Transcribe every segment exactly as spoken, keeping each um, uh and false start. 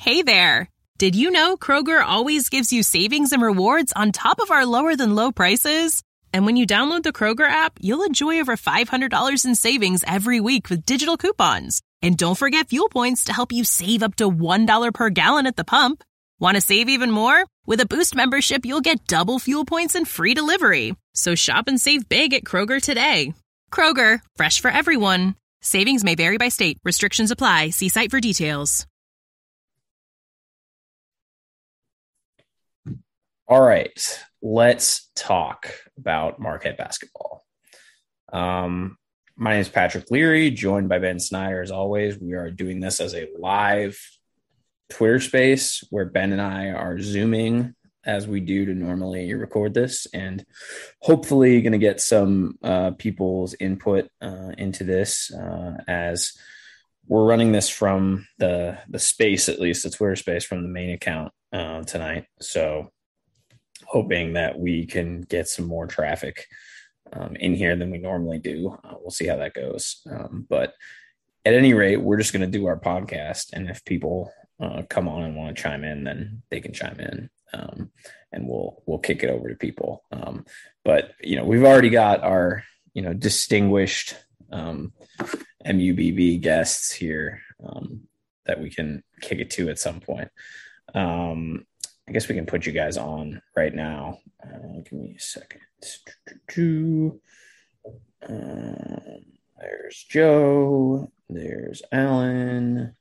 Hey there! Did you know Kroger always gives you savings and rewards on top of our lower-than-low prices? And when you download the Kroger app, you'll enjoy over five hundred dollars in savings every week with digital coupons. And don't forget fuel points to help you save up to one dollar per gallon at the pump. Want to save even more? With a Boost membership, you'll get double fuel points and free delivery. So shop and save big at Kroger today. Kroger, fresh for everyone. Savings may vary by state. Restrictions apply. See site for details. All right, let's talk about Marquette basketball. Um, my name is Patrick Leary, joined by Ben Snyder. As always, we are doing this as a live Twitter space where Ben and I are Zooming as we do to normally record this, and hopefully going to get some uh, people's input uh, into this uh, as we're running this from the the space, at least the Twitter space, from the main account uh, tonight. So hoping that we can get some more traffic um, in here than we normally do. Uh, we'll see how that goes. Um, but at any rate, we're just going to do our podcast. And if people uh, come on and want to chime in, then they can chime in um, and we'll, we'll kick it over to people. Um, but, you know, we've already got our, you know, distinguished um, M U B B guests here um, that we can kick it to at some point. Um, I guess we can put you guys on right now. Uh, give me a second. Uh, there's Joe. There's Alan.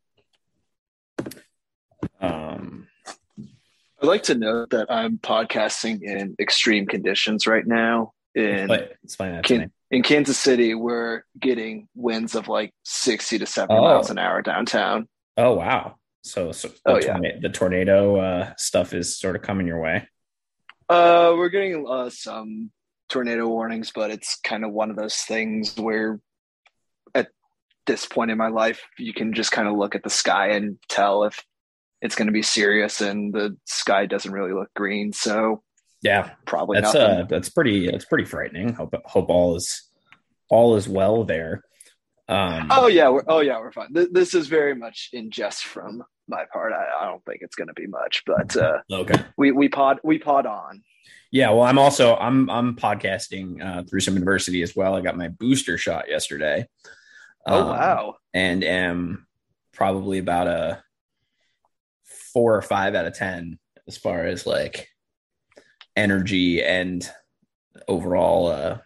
Um, I'd like to note that I'm podcasting in extreme conditions right now. In, explain that Can, in Kansas City, we're getting winds of like sixty to seventy oh. miles an hour downtown. Oh, wow. So, so the, oh, tornado, yeah. the tornado uh, stuff is sort of coming your way. Uh, we're getting uh, some tornado warnings, but it's kind of one of those things where at this point in my life, you can just kind of look at the sky and tell if it's going to be serious, and the sky doesn't really look green. So yeah, probably that's nothing. Uh, that's pretty, that's pretty frightening. Hope, hope all is, all is well there. Um, oh yeah. We're, oh yeah. We're fine. Th- this is very much in jest from my part. I, I don't think it's going to be much, but uh, okay. We we pod we pod on. Yeah, well, I'm also I'm I'm podcasting uh, through some adversity as well. I got my booster shot yesterday. Oh um, wow! And am probably about a four or five out of ten as far as like energy and overall uh,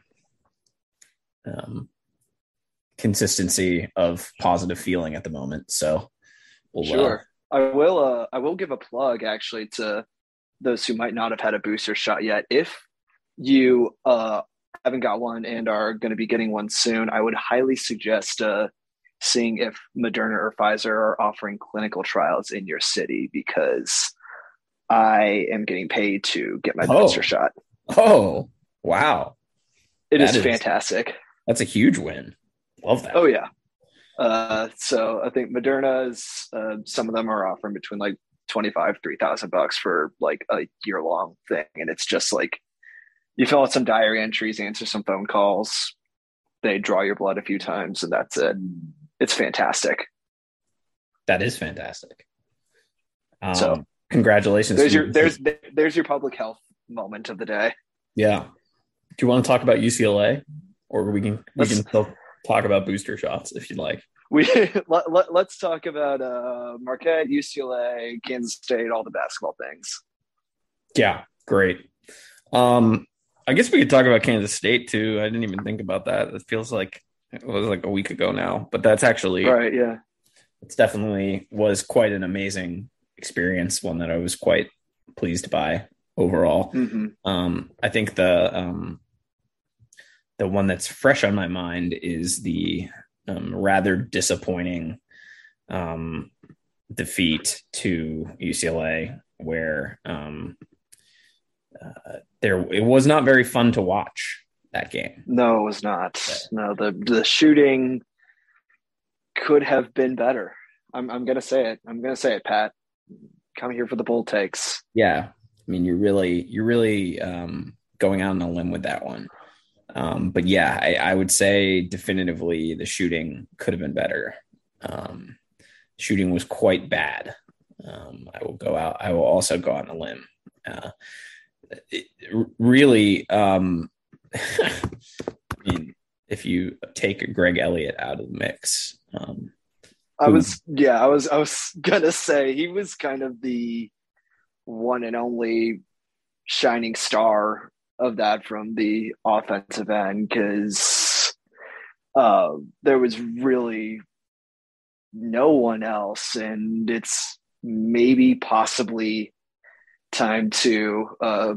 um, consistency of positive feeling at the moment. So. We'll, sure. Uh, I will uh, I will give a plug actually to those who might not have had a booster shot yet. If you uh, haven't got one and are going to be getting one soon, I would highly suggest uh, seeing if Moderna or Pfizer are offering clinical trials in your city, because I am getting paid to get my oh. booster shot. Oh, wow. It that is, is fantastic. That's a huge win. Love that. Oh, yeah. Uh, so I think Moderna's, uh, some of them are offering between like twenty-five, three thousand bucks for like a year long thing. And it's just like, you fill out some diary entries, answer some phone calls. They draw your blood a few times, and that's it. It's fantastic. That is fantastic. Um, so congratulations. There's your, there's, there's your public health moment of the day. Yeah. Do you want to talk about U C L A, or we can, we Let's, can still talk about booster shots if you'd like? We let, let, let's talk about uh, Marquette, U C L A, Kansas State, all the basketball things. Yeah, great. Um, I guess we could talk about Kansas State too. I didn't even think about that. It feels like it was like a week ago now, but that's actually right. Yeah, it's definitely was quite an amazing experience. One that I was quite pleased by overall. Mm-hmm. Um, I think the um, the one that's fresh on my mind is the um, rather disappointing um, defeat to U C L A, where um, uh, there it was not very fun to watch that game. No, it was not. No, the the shooting could have been better. I'm I'm gonna say it. I'm gonna say it, Pat. Come here for the bold takes. Yeah, I mean, you're really you're really um, going out on a limb with that one. Um, but yeah, I, I would say definitively the shooting could have been better. Um, shooting was quite bad. Um, go out. I will also go on a limb. Uh, it, really, um, I mean, if you take Greg Elliott out of the mix, um, I was, yeah, I was, I was gonna say he was kind of the one and only shining star of that from the offensive end, because uh, there was really no one else, and it's maybe possibly time to uh,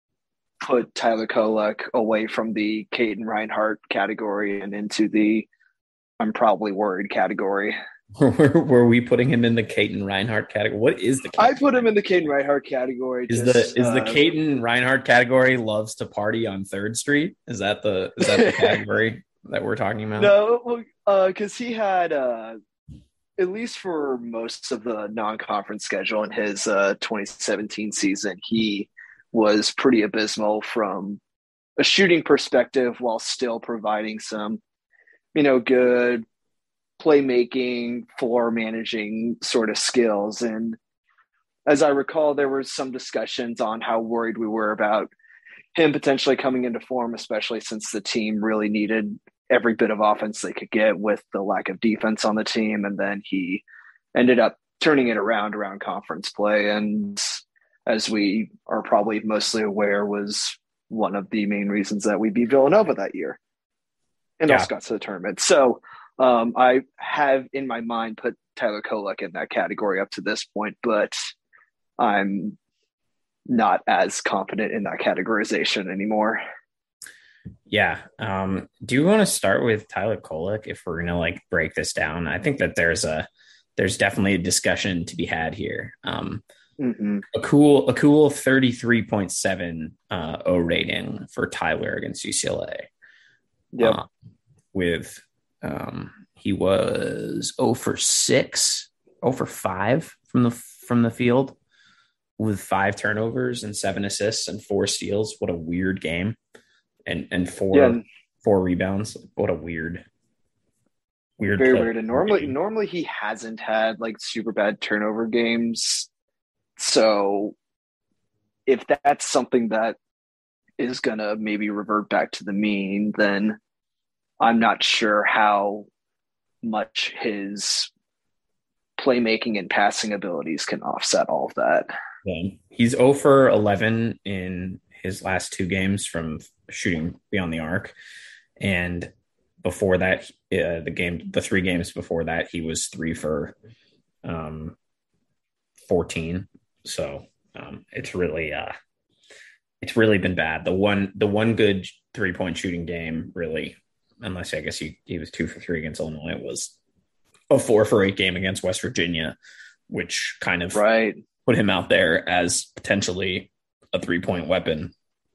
put Tyler Kolek away from the Caden Reinhardt category and into the I'm probably worried category. Were we putting him in the Caden Reinhardt category? What is the? Caden I put him in the Caden Reinhardt category. Is just, the is uh, the Caden Reinhardt category loves to party on Third Street? Is that the is that the category that we're talking about? No, because uh, he had uh, at least for most of the non-conference schedule in his uh, twenty seventeen season, he was pretty abysmal from a shooting perspective, while still providing some, you know, good playmaking, floor managing sort of skills. And as I recall, there were some discussions on how worried we were about him potentially coming into form, especially since the team really needed every bit of offense they could get with the lack of defense on the team. And then he ended up turning it around around conference play. And as we are probably mostly aware, was one of the main reasons that we beat Villanova that year and Yeah. also got to the tournament. So um, I have in my mind put Tyler Kolek in that category up to this point, but I'm not as confident in that categorization anymore. Yeah. Um, do you want to start with Tyler Kolek if we're gonna like break this down? I think that there's a there's definitely a discussion to be had here. Um, Mm-hmm. a cool a cool thirty-three point seven uh, O rating for Tyler against U C L A. Yep. Uh, with um, he was zero for six, zero for five from the from the field, with five turnovers and seven assists and four steals. What a weird game. And and four Yeah. four rebounds. What a weird, weird, Very play. weird. And normally, normally he hasn't had like super bad turnover games. So if that's something that is going to maybe revert back to the mean, then I'm not sure how much his playmaking and passing abilities can offset all of that. Yeah. He's zero for eleven in his last two games from shooting beyond the arc. And before that, uh, the game, the three games before that, he was three for um, fourteen. So um, it's really, uh, it's really been bad. The one, the one good three point shooting game, really, unless I guess he, he was two for three against Illinois, was a four for eight game against West Virginia, which kind of right. put him out there as potentially a three point weapon.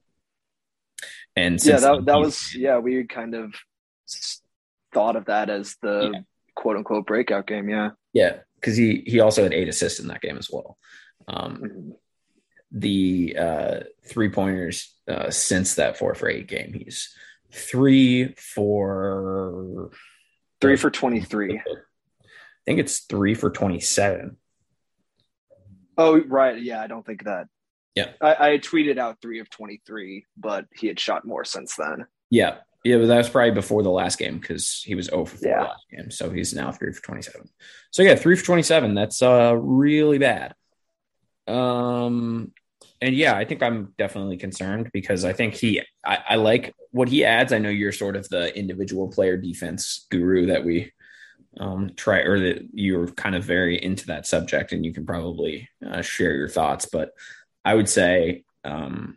And yeah, that that was yeah, we kind of thought of that as the yeah. quote unquote breakout game. Yeah, yeah, because he he also had eight assists in that game as well. Um, mm-hmm. The uh, three pointers uh, since that four for eight game, he's three for three for twenty three. I think it's three for twenty seven. Oh right, yeah, I don't think that. Yeah, I, I had tweeted out three of twenty-three, but he had shot more since then. Yeah, yeah, but that was probably before the last game because he was zero for four yeah. last game, so he's now three for twenty-seven. So yeah, three for twenty-seven. That's uh really bad. Um, and yeah, I think I'm definitely concerned because I think he, I, I like what he adds. I know you're sort of the individual player defense guru that we um try, or that you're kind of very into that subject, and you can probably uh, share your thoughts, but I would say um,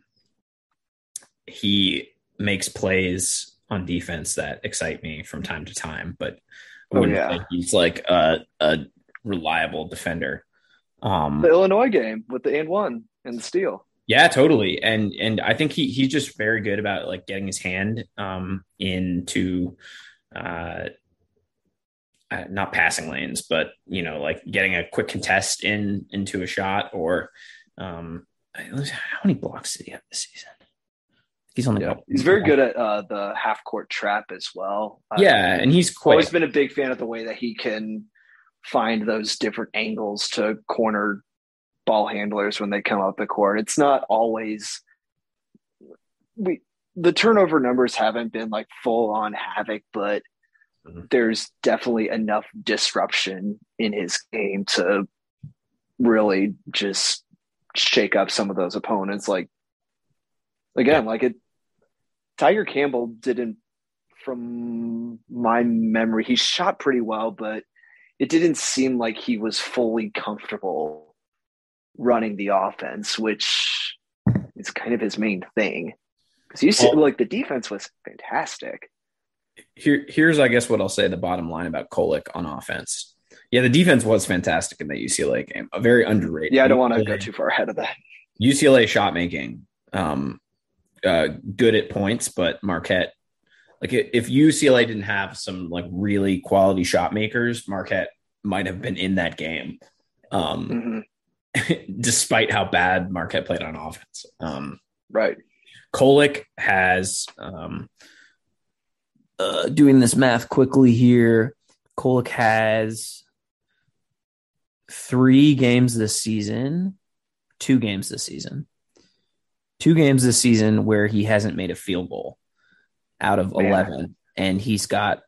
he makes plays on defense that excite me from time to time, but I wouldn't oh, yeah. say he's like a, a reliable defender. Um, the Illinois game with the and one and the steal. Yeah, totally. And and I think he he's just very good about like getting his hand um, into uh, uh, not passing lanes, but you know, like getting a quick contest in into a shot or. Um, How many blocks did he have this season? He's on the yeah. He's very good at uh, the half court trap as well. Yeah, uh, and he's quick. Always been a big fan of the way that he can find those different angles to corner ball handlers when they come up the court. It's not always we the turnover numbers haven't been like full on havoc, but mm-hmm. there's definitely enough disruption in his game to really just shake up some of those opponents. Like again, yeah. like it Tiger Campbell didn't, from my memory, he shot pretty well, but it didn't seem like he was fully comfortable running the offense, which is kind of his main thing. Because you see, well, like the defense was fantastic. Here, here's, I guess, what I'll say the bottom line about Kolek on offense. Yeah, the defense was fantastic in the U C L A game. A very underrated. Yeah, I don't want to go too far ahead of that. U C L A shot making, um, uh, good at points, but Marquette, like if U C L A didn't have some like really quality shot makers, Marquette might have been in that game, um, mm-hmm. despite how bad Marquette played on offense. Um, right. Kolek has, um, uh, doing this math quickly here, Kolek has three games this season, two games this season, two games this season where he hasn't made a field goal out of Man. eleven. And he's got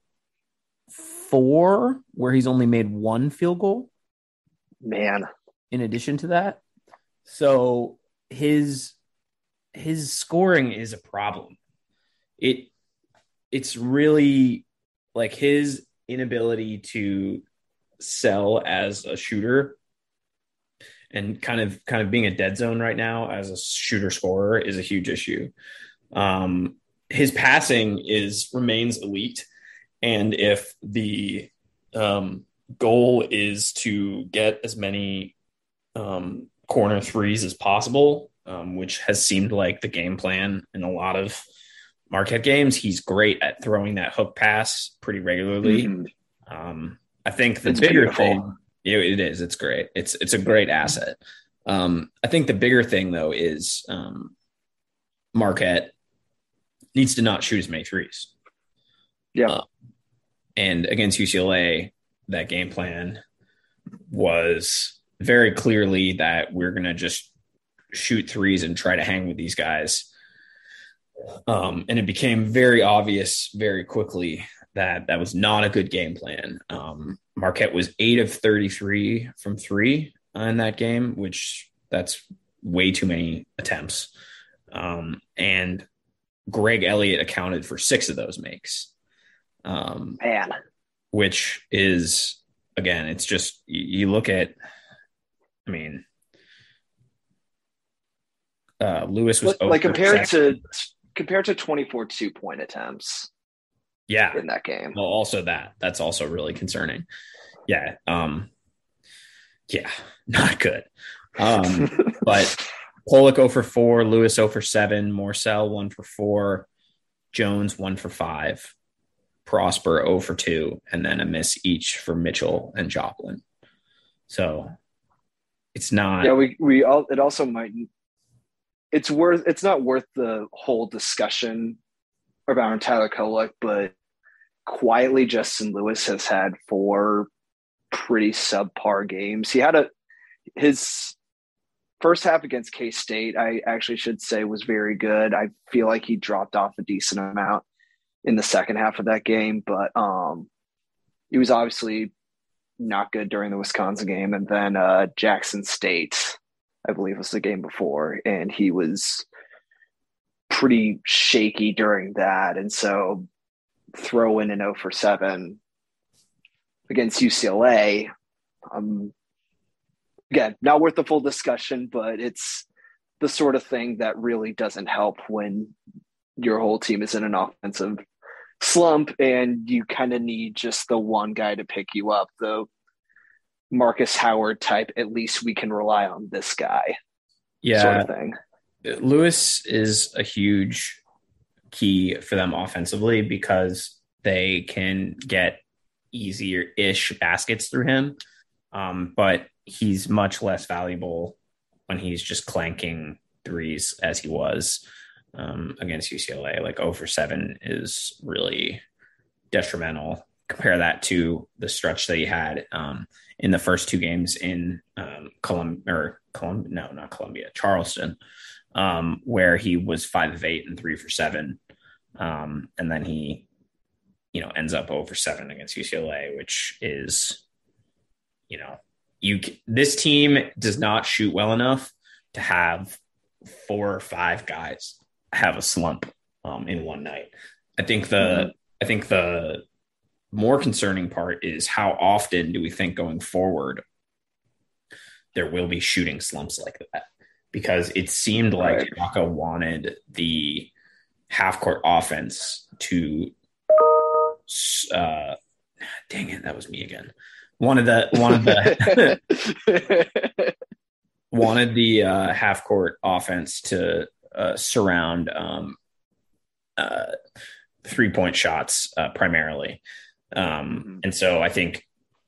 four where he's only made one field goal. Man. In addition to that. So his, his scoring is a problem. It, it's really like his inability to sell as a shooter and kind of kind of being a dead zone right now as a shooter scorer is a huge issue. Um, his passing is remains elite, and if the um, goal is to get as many um, corner threes as possible, um, which has seemed like the game plan in a lot of Marquette games, he's great at throwing that hook pass pretty regularly. Mm-hmm. Um, I think the it's bigger beautiful. thing, it, it is, it's great. It's, it's a great asset. Um, I think the bigger thing though is um, Marquette needs to not shoot as many threes. Yeah. Uh, and against U C L A, that game plan was very clearly that we're going to just shoot threes and try to hang with these guys. Um, and it became very obvious very quickly that that was not a good game plan. Um, Marquette was eight of thirty-three from three in that game, which that's way too many attempts. Um, and Greg Elliott accounted for six of those makes. Um, Man. Which is, again, it's just, you, you look at, I mean, uh, Lewis was like compared to compared to twenty-four two-point attempts. Yeah. In that game. Well, also that. That's also really concerning. Yeah. Um, yeah, not good. Um, but Kolek zero for four, Lewis zero for seven, Morsell one for four, Jones one for five, Prosper zero for two, and then a miss each for Mitchell and Joplin. So it's not. Yeah, we we all. It also might. It's worth. It's not worth the whole discussion around Tyler Kolek, but quietly, Justin Lewis has had four pretty subpar games. He had a his first half against K-State, I actually should say, was very good. I feel like he dropped off a decent amount in the second half of that game, but um, he was obviously not good during the Wisconsin game. And then uh, Jackson State, I believe, was the game before, and he was pretty shaky during that. And so throw in an zero for seven against U C L A. Um, again, not worth the full discussion, but it's the sort of thing that really doesn't help when your whole team is in an offensive slump and you kind of need just the one guy to pick you up. The Marcus Howard type, at least we can rely on this guy. Yeah. Sort of thing. Lewis is a huge key for them offensively because they can get easier-ish baskets through him. Um, but he's much less valuable when he's just clanking threes as he was um, against U C L A. Like zero for seven is really detrimental compare that to the stretch that he had um, in the first two games in um, Colum or Columbia, no, not Columbia, Charleston, um, where he was five of eight and three for seven. Um, and then he, you know, ends up over seven against U C L A, which is, you know, you, this team does not shoot well enough to have four or five guys have a slump um, in one night. I think the, mm-hmm. I think the more concerning part is how often do we think going forward there will be shooting slumps like that? Because it seemed like right. Shaka wanted the half court offense to, uh, dang it, that was me again. Wanted the, wanted the, wanted the uh, half court offense to uh, surround um, uh, three point shots uh, primarily. Um, mm-hmm. And so I think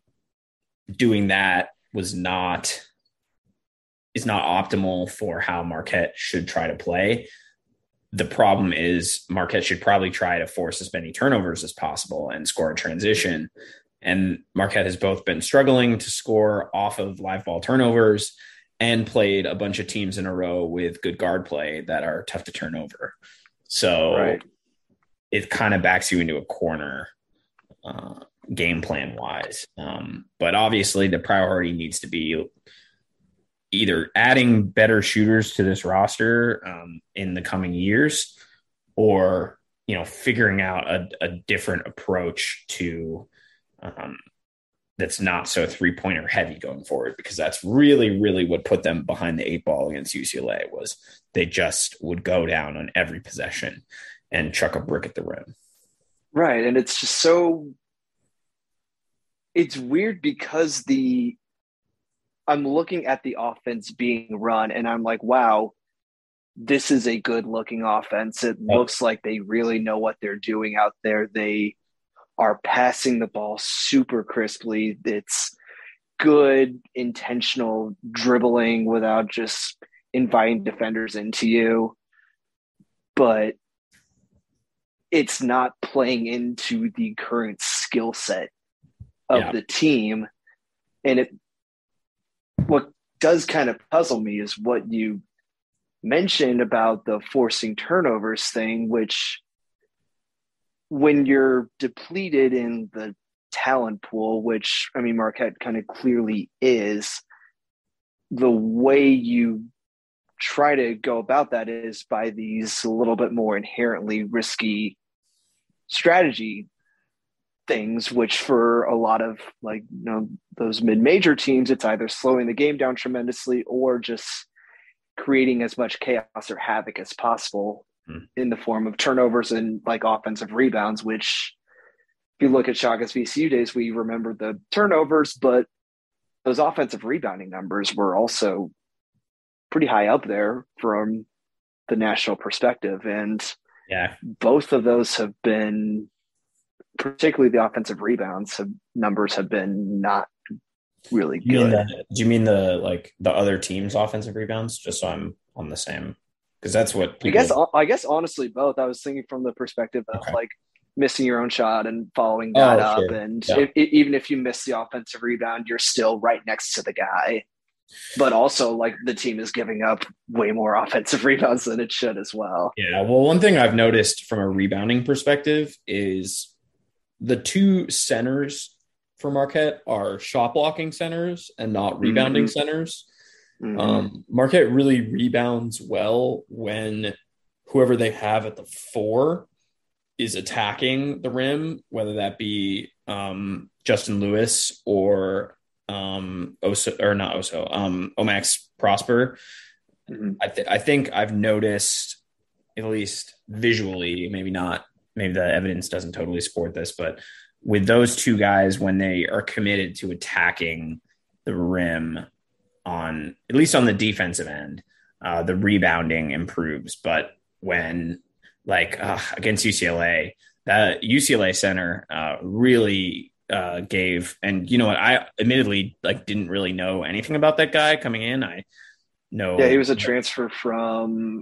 doing that was not, is not optimal for how Marquette should try to play. The problem is Marquette should probably try to force as many turnovers as possible and score a transition. And Marquette has both been struggling to score off of live ball turnovers and played a bunch of teams in a row with good guard play that are tough to turn over. So right. it kind of backs you into a corner uh, game plan wise. Um, but obviously the priority needs to be either adding better shooters to this roster um, in the coming years, or, you know, figuring out a, a different approach to um, that's not so three pointer heavy going forward, because that's really, really what put them behind the eight ball against U C L A was they just would go down on every possession and chuck a brick at the rim. Right. And it's just so, it's weird because the, I'm looking at the offense being run and I'm like, wow, this is a good looking offense. It oh. looks like they really know what they're doing out there. They are passing the ball super crisply. It's good, intentional dribbling without just inviting defenders into you. But it's not playing into the current skill set of yeah. the team. And it, what does kind of puzzle me is what you mentioned about the forcing turnovers thing, which when you're depleted in the talent pool, which, I mean, Marquette kind of clearly is, the way you try to go about that is by these a little bit more inherently risky strategy things, which for a lot of, like, you know, those mid-major teams, it's either slowing the game down tremendously or just creating as much chaos or havoc as possible hmm. in the form of turnovers and like offensive rebounds, which if you look at Shaka's V C U days, we remember the turnovers, but those offensive rebounding numbers were also pretty high up there from the national perspective. And yeah, both of those have been, particularly the offensive rebounds have, numbers have been not really you good. The, do you mean the, like the other team's offensive rebounds? Just so I'm on the same, because that's what people... I guess, I guess honestly, both. I was thinking from the perspective of okay. like missing your own shot and following that oh, up. Sure. And yeah. if, even if you miss the offensive rebound, you're still right next to the guy. But also, like, the team is giving up way more offensive rebounds than it should as well. Yeah, well, one thing I've noticed from a rebounding perspective is the two centers for Marquette are shot blocking centers and not rebounding mm-hmm. centers. Mm-hmm. Um, Marquette really rebounds well when whoever they have at the four is attacking the rim, whether that be um, Justin Lewis or um, Oso, or not Oso, um, Omax Prosper. Mm-hmm. I, th- I think I've noticed, at least visually, maybe not, maybe the evidence doesn't totally support this, but with those two guys, when they are committed to attacking the rim on, at least on the defensive end, uh, the rebounding improves. But when like uh, against U C L A, that U C L A center uh, really uh, gave, and you know what, I admittedly like didn't really know anything about that guy coming in. I know. Yeah, he was a transfer from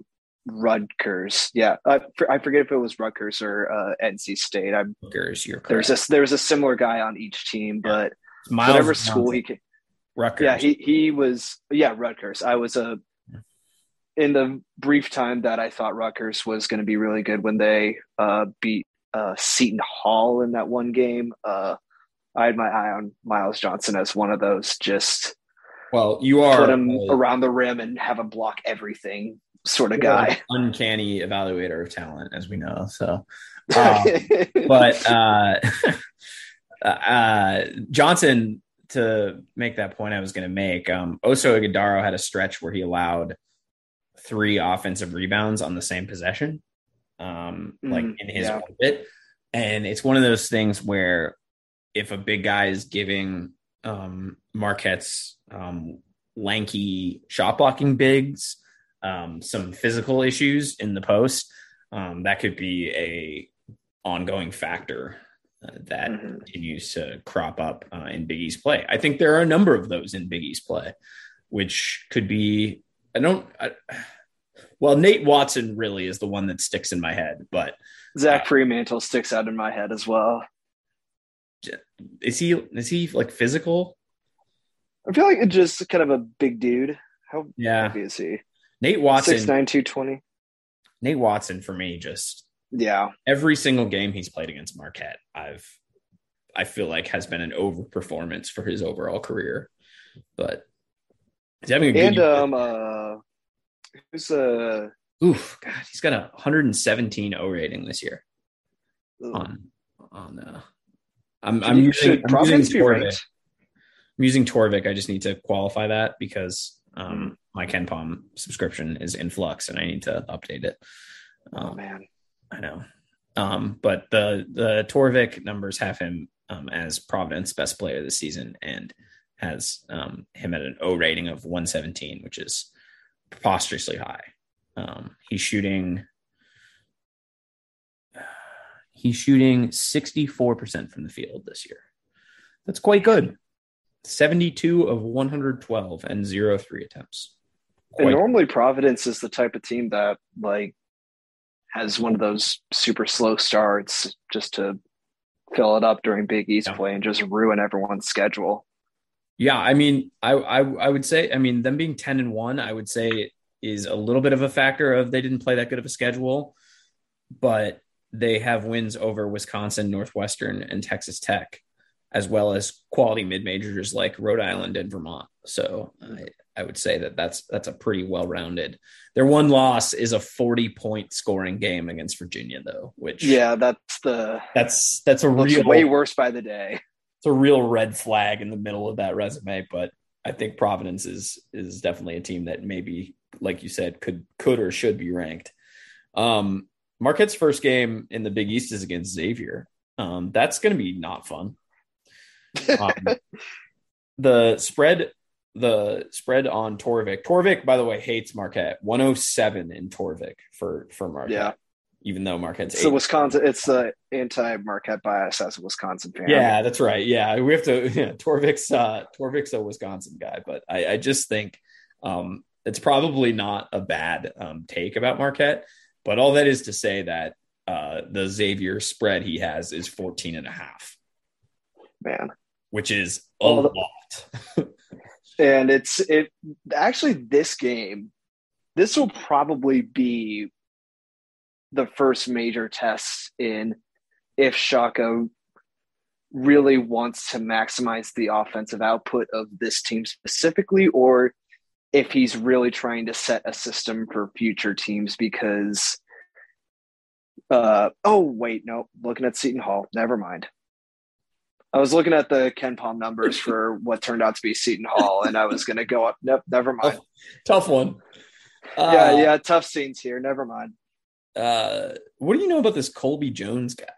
Rutgers. Yeah, I, I forget if it was Rutgers or uh, N C State. I'm Rutgers, you're there's correct. a there's a similar guy on each team, Yeah. but Miles whatever Johnson. school he came. Rutgers. Yeah, he he was yeah Rutgers. I was a in the brief time that I thought Rutgers was going to be really good when they uh, beat uh, Seton Hall in that one game. Uh, I had my eye on Miles Johnson as one of those. Just well, you are put him uh, around the rim and have him block everything sort of guy. Uncanny evaluator of talent, as we know. So, um, but uh, uh, Johnson. To make that point I was going to make, um, Oso Ighodaro had a stretch where he allowed three offensive rebounds on the same possession, um, mm, like in his yeah. orbit. And it's one of those things where if a big guy is giving um, Marquette's um, lanky shot blocking bigs um, some physical issues in the post, um, that could be a ongoing factor Uh, that mm-hmm. continues to crop up uh, in Big East play. I think there are a number of those in Big East play, which could be, I don't, I, well, Nate Watson really is the one that sticks in my head, but Zach uh, Fremantle sticks out in my head as well. Is he, is he like physical? I feel like it's just kind of a big dude. How yeah. heavy is he? Nate Watson. six nine, two twenty Nate Watson for me just, yeah. Every single game he's played against Marquette, I've I feel like has been an overperformance for his overall career. But he's having a good and year. um uh who's uh oof God, he's got a one hundred seventeen O rating this year. Ugh. On on uh I'm I'm using, I'm using Torvik. I'm using Torvik. I just need to qualify that because um mm. my KenPom subscription is in flux and I need to update it. Um, oh man. I know. Um, but the the Torvik numbers have him um, as Providence best player this season and has um, him at an O rating of one seventeen, which is preposterously high. Um, he's shooting he's shooting sixty-four percent from the field this year. That's quite good. seventy-two of one hundred twelve and zero three attempts. Quite and normally Providence is the type of team that like has one of those super slow starts just to fill it up during Big East yeah. play and just ruin everyone's schedule. Yeah, I mean, I, I I would say, I mean, them being ten and one, I would say is a little bit of a factor of they didn't play that good of a schedule, but they have wins over Wisconsin, Northwestern, and Texas Tech, as well as quality mid-majors like Rhode Island and Vermont. So I, I would say that that's that's a pretty well-rounded. Their one loss is a forty-point scoring game against Virginia, though. Which yeah, that's the that's that's a looks real way worse by the day. It's a real red flag in the middle of that resume. But I think Providence is is definitely a team that maybe, like you said, could could or should be ranked. Um, Marquette's first game in the Big East is against Xavier. Um, that's going to be not fun. Um, the spread. The spread on Torvik. Torvik, by the way, hates Marquette. one oh seven in Torvik for, for Marquette. Yeah. Even though Marquette's it's the Wisconsin, it's the anti-Marquette bias as a Wisconsin fan. Yeah, that's right. Yeah, we have to. Yeah, Torvik's uh, Torvik's a Wisconsin guy, but I, I just think um, it's probably not a bad um, take about Marquette. But all that is to say that uh, the Xavier spread he has is fourteen and a half. Man, which is a well, lot. And it's it actually this game, this will probably be the first major test in if Shaka really wants to maximize the offensive output of this team specifically, or if he's really trying to set a system for future teams because uh oh wait, no, looking at Seton Hall. Never mind. I was looking at the KenPom numbers for what turned out to be Seton Hall, and I was going to go up. Nope, never mind. Tough, tough one. Uh, yeah, yeah, tough scenes here. Never mind. Uh, what do you know about this Colby Jones guy?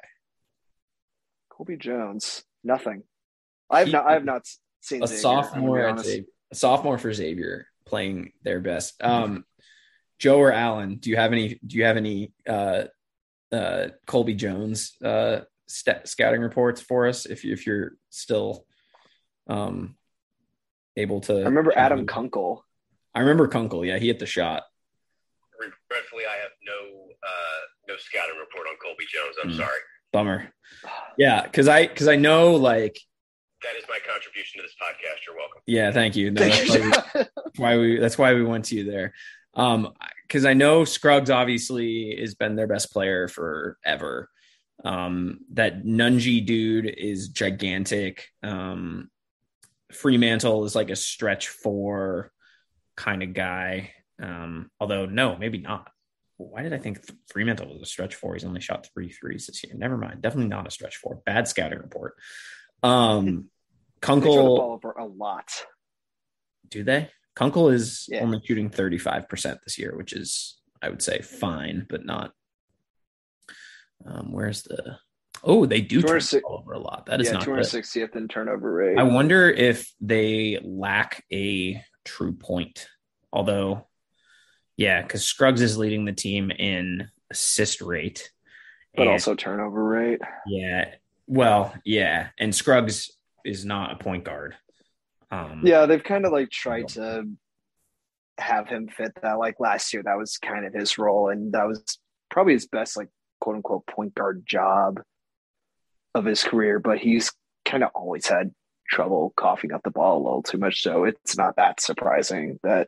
Colby Jones, nothing. I have he, not. I have not seen a Xavier, sophomore. At Xavier, a sophomore for Xavier playing their best. Um, Joe or Alan, do you have any? Do you have any? Uh, uh, Colby Jones. Uh, St- scouting reports for us if you, if you're still um able to. I remember Adam Kunkel. I remember Kunkel. Yeah, he hit the shot. regretfully, I have no uh, no scouting report on Colby Jones. I'm mm. sorry. Bummer. Yeah, because I because I know like that is my contribution to this podcast. You're welcome. Yeah, thank you. No, that's, why we, that's why we that's why we went to you there. Um, because I know Scruggs obviously has been their best player forever. Um, that Nunji dude is gigantic. Um, Fremantle is like a stretch four kind of guy. Um, although no, maybe not. Why did I think Fremantle was a stretch four? He's only shot three threes this year. Never mind. Definitely not a stretch four. Bad scouting report. Um, Kunkel. They throw the ball over a lot. Do they? Kunkel is yeah. only shooting thirty-five percent this year, which is, I would say, fine, but not. Um, where's the? Oh, they do turn the ball over a lot. That is yeah, not two hundred sixtieth in turnover rate. I wonder if they lack a true point. Although, yeah, because Scruggs is leading the team in assist rate, but and, also turnover rate. Yeah, well, yeah, and Scruggs is not a point guard. Um, yeah, they've kind of like tried to have him fit that. Like last year, that was kind of his role, and that was probably his best, like quote unquote, point guard job of his career. But he's kind of always had trouble coughing up the ball a little too much, so it's not that surprising that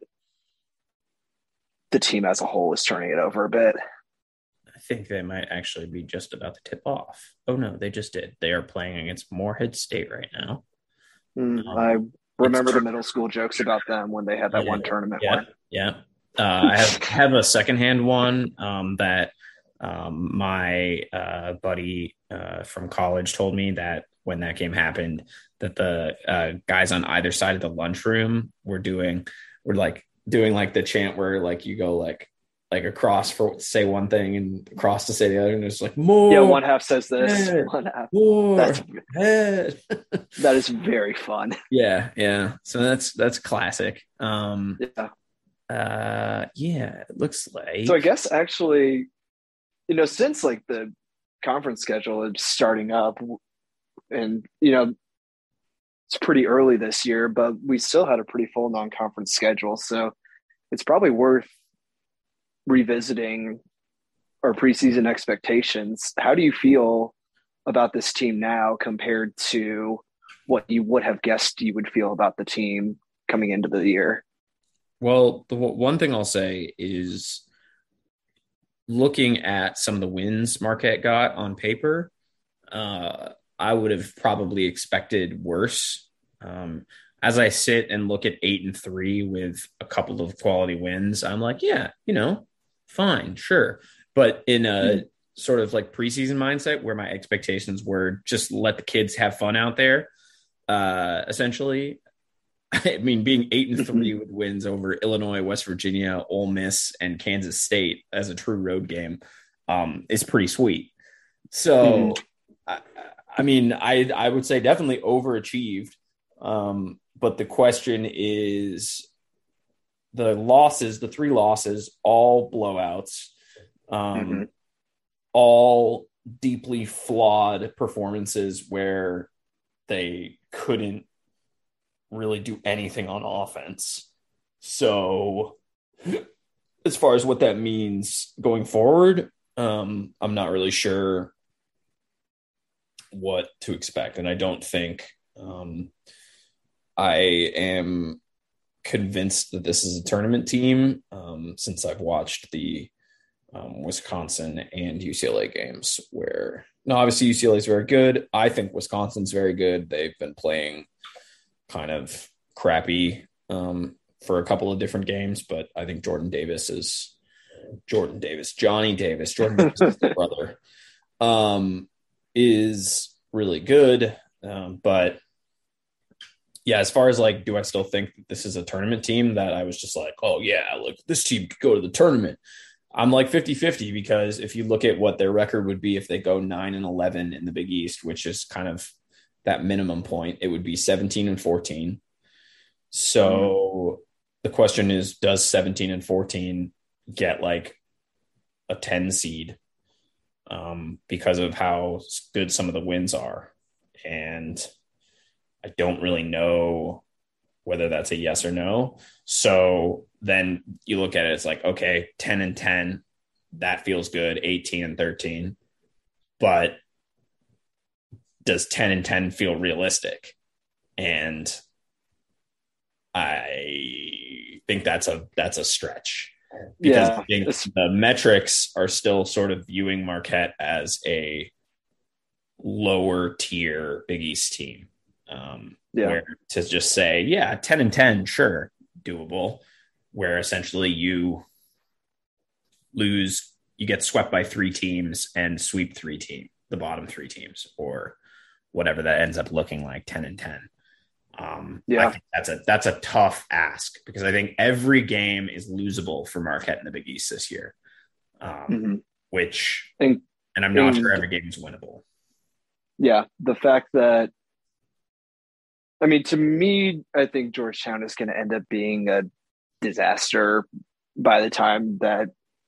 the team as a whole is turning it over a bit. I think they might actually be just about to tip off. Oh no, they just did. They are playing against Morehead State right now. Mm, um, I remember the middle school jokes about them when they had that yeah, one tournament yeah, one. Yeah. Uh, I have, have a secondhand one um, that um, my uh, buddy uh, from college told me that when that game happened, that the uh, guys on either side of the lunchroom were doing, were like doing like the chant where like you go like, like across for say one thing and across to say the other, and it's like more. Yeah, one half says this, head, one half. More that's head. That is very fun. Yeah, yeah. So that's that's classic. Um, yeah, uh, yeah. It looks like. So I guess actually, you know, since like the conference schedule is starting up, and you know, it's pretty early this year, but we still had a pretty full non-conference schedule, so it's probably worth revisiting our preseason expectations. How do you feel about this team now compared to what you would have guessed you would feel about the team coming into the year? Well, the one thing I'll say is looking at some of the wins Marquette got on paper, uh, I would have probably expected worse. Um, as I sit and look at eight and three with a couple of quality wins, I'm like, yeah, you know, fine, sure. But in a mm-hmm. sort of like preseason mindset where my expectations were just let the kids have fun out there, uh, essentially, I mean, being eight and three with wins over Illinois, West Virginia, Ole Miss, and Kansas State as a true road game um, is pretty sweet. So, mm-hmm. I, I mean, I I would say definitely overachieved. Um, but the question is, the losses, the three losses, all blowouts, um, mm-hmm. all deeply flawed performances where they couldn't really do anything on offense. So as far as what that means going forward, um, I'm not really sure what to expect. And I don't think um, I am convinced that this is a tournament team um, since I've watched the um, Wisconsin and U C L A games where, no, obviously U C L A is very good. I think Wisconsin's very good. They've been playing kind of crappy um, for a couple of different games, but I think Jordan Davis is Jordan Davis, Johnny Davis, Jordan Davis' brother, um, is really good. Um, but yeah, as far as like, do I still think that this is a tournament team that I was just like, oh yeah, look, this team could go to the tournament. I'm like fifty-fifty because if you look at what their record would be if they go nine and eleven in the Big East, which is kind of that minimum point, it would be seventeen and fourteen. So mm-hmm. the question is, does seventeen and fourteen get like a ten seed um, because of how good some of the wins are? And I don't really know whether that's a yes or no. So then you look at it, it's like, okay, ten and ten, that feels good. eighteen and thirteen, but does ten and ten feel realistic? And I think that's a that's a stretch, because Yeah, I think it's- the metrics are still sort of viewing Marquette as a lower tier Big East team. Um, Yeah. Where to just say, yeah, ten and ten, sure, doable. Where essentially you lose, you get swept by three teams and sweep three teams, the bottom three teams, or whatever that ends up looking like, ten and ten. Um, Yeah. I think that's a that's a tough ask, because I think every game is losable for Marquette in the Big East this year. Um, Mhm. which And- and I'm not and- sure every game is winnable. Yeah, the fact that, I mean, to me, I think Georgetown is going to end up being a disaster by the time that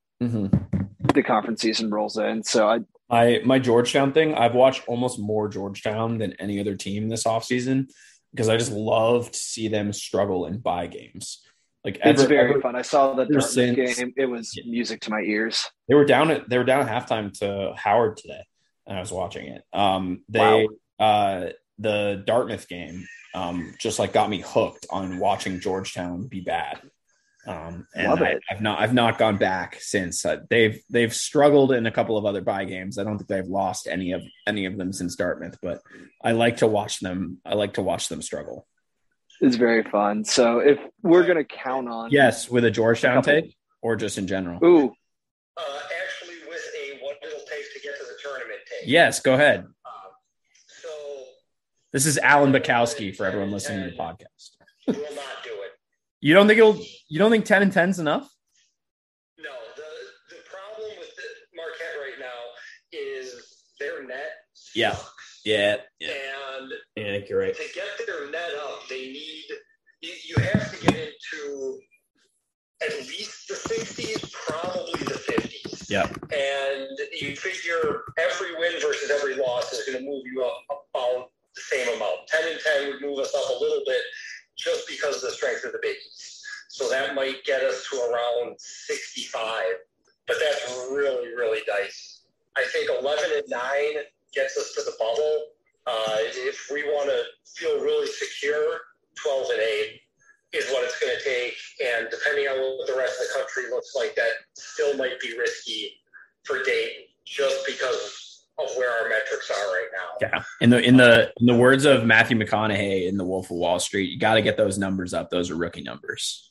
the conference season rolls in. So I, I my Georgetown thing, I've watched almost more Georgetown than any other team this offseason, because I just love to see them struggle in bye games. Like it's ever, very ever, fun. I saw the ever Dartmouth since- game. It was Yeah. music to my ears. they were down at they were down at halftime to Howard today, and I was watching it. Um, they uh, the Dartmouth game um, just like got me hooked on watching Georgetown be bad. Um, and Love I, it. I've not I've not gone back since. Uh, they've they've struggled in a couple of other bye games. I don't think they've lost any of any of them since Dartmouth, but I like to watch them. I like to watch them struggle. It's very fun. So if we're going to count on, Yes, with a Georgetown A couple- take, or just in general. ooh, Uh, actually, with a what it'll take to get to the tournament take. Yes, go ahead. Um, so This is Alan Bukowski for everyone listening to the podcast. you will not do it. You don't think it'll? You don't think ten and ten's enough? No, the the problem with the Marquette right now is their net. Yeah. sucks. Yeah, And yeah, I think you're right. to get their net up, they need you, you have to get into at least the sixties, probably the fifties. Yeah, And you figure every win versus every loss is going to move you up about the same amount. ten and ten would move us up a little bit just because of the strength of the Big East. So that might get us to around sixty-five, but that's really, really dicey. I think eleven and nine gets us to the bubble. Uh, if we want to feel really secure, twelve and eight is what it's going to take. And depending on what the rest of the country looks like, that still might be risky for Dayton just because of where our metrics are right now. yeah. In the in the in the words of Matthew McConaughey in The Wolf of Wall Street, you got to get those numbers up. Those are rookie numbers.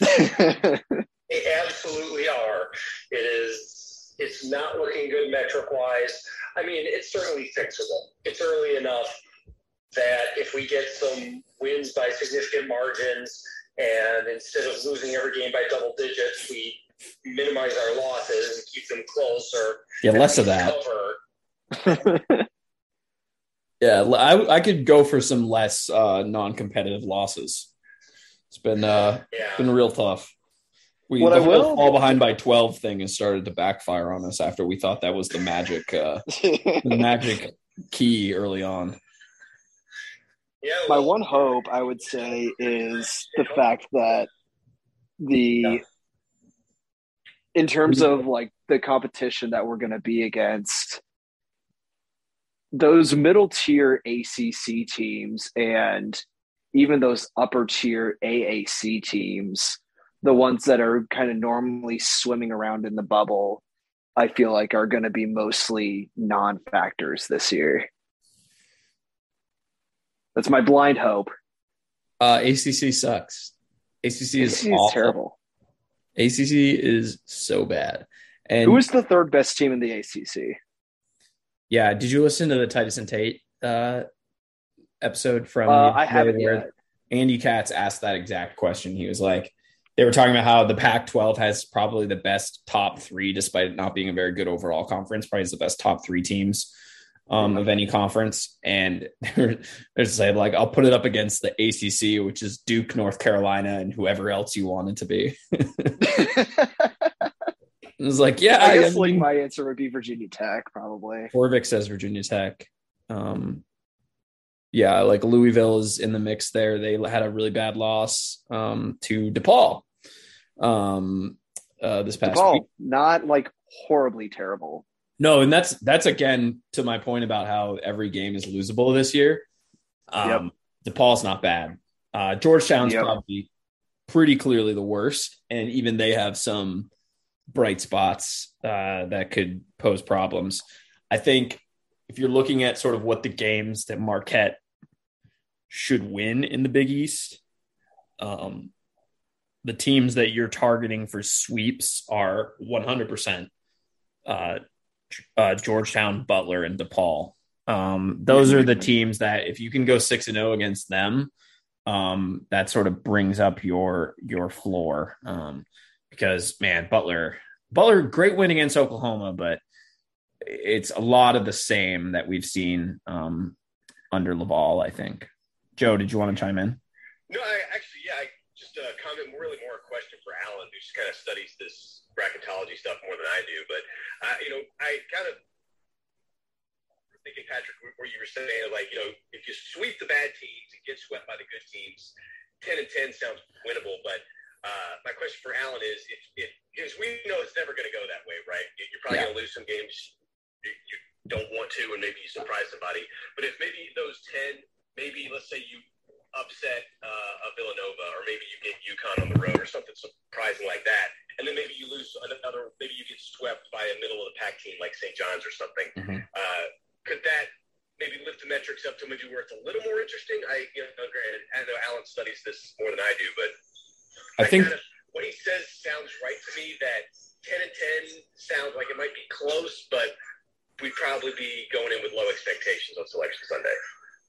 They absolutely are. It is. It's not looking good metric-wise. I mean, it's certainly fixable. It's early enough that if we get some wins by significant margins, and instead of losing every game by double digits, we minimize our losses and keep them closer. Yeah, and less of we that. cover. Yeah, I I could go for some less uh, non-competitive losses. It's been uh Yeah. been real tough. We What the I whole will- fall behind by twelve thing has started to backfire on us after we thought that was the magic uh, the magic key early on. Yeah. My well, one hope, I would say, is the fact that the, in terms of like the competition that we're going to be against, those middle tier A C C teams and even those upper tier A A C teams, the ones that are kind of normally swimming around in the bubble, I feel like are going to be mostly non-factors this year. That's my blind hope. Uh, A C C sucks. A C C is A C C is awful. terrible. A C C is so bad. And Who is the third best team in the A C C? yeah, did you listen to the Titus and Tate uh, episode from? Uh, the- I haven't where yet. Andy Katz asked that exact question. He was like, they were talking about how the Pac twelve has probably the best top three, despite it not being a very good overall conference. Probably is the best top three teams um, of any conference. And they're, they're saying, like, I'll put it up against the A C C, which is Duke, North Carolina, and whoever else you want it to be. It was like, yeah, I guess I like mean, my answer would be Virginia Tech, probably. Horvick says Virginia Tech. Um, Yeah, like Louisville is in the mix there. They had a really bad loss um, to DePaul um, uh, this past DePaul, week. not like horribly terrible. No, and that's that's again to my point about how every game is losable this year. Um, yep. DePaul's not bad. Uh, Georgetown's yep. probably pretty clearly the worst, and even they have some bright spots uh, that could pose problems. I think if you're looking at sort of what the games that Marquette should win in the Big East, um, the teams that you're targeting for sweeps are one hundred percent uh, uh, Georgetown, Butler, and DePaul. Um, those are the teams that if you can go six and zero against them, um, that sort of brings up your your floor. Um, because man, Butler, Butler, great win against Oklahoma, but it's a lot of the same that we've seen um, under Laval, I think. Joe, did you want to chime in? No, I actually, yeah, I just a uh, comment, really more a question for Alan, who just kind of studies this bracketology stuff more than I do. But, uh, you know, I kind of thinking, Patrick, where you were saying, like, you know, if you sweep the bad teams and get swept by the good teams, ten and ten sounds winnable. But uh, my question for Alan is, if, if because we know it's never going to go that way, right? You're probably yeah. going to lose some games you, you don't want to, and maybe you surprise somebody. But if maybe those ten, maybe let's say you upset uh, a Villanova, or maybe you get UConn on the road, or something surprising like that, and then maybe you lose another, maybe you get swept by a middle of the pack team like Saint John's or something. Mm-hmm. Uh, could that maybe lift the metrics up to maybe where it's a little more interesting? I, you know, granted, I know Alan studies this more than I do, but I, I think kinda, what he says sounds right to me. That ten and ten sounds like it might be close, but we'd probably be going in with low expectations on Selection Sunday.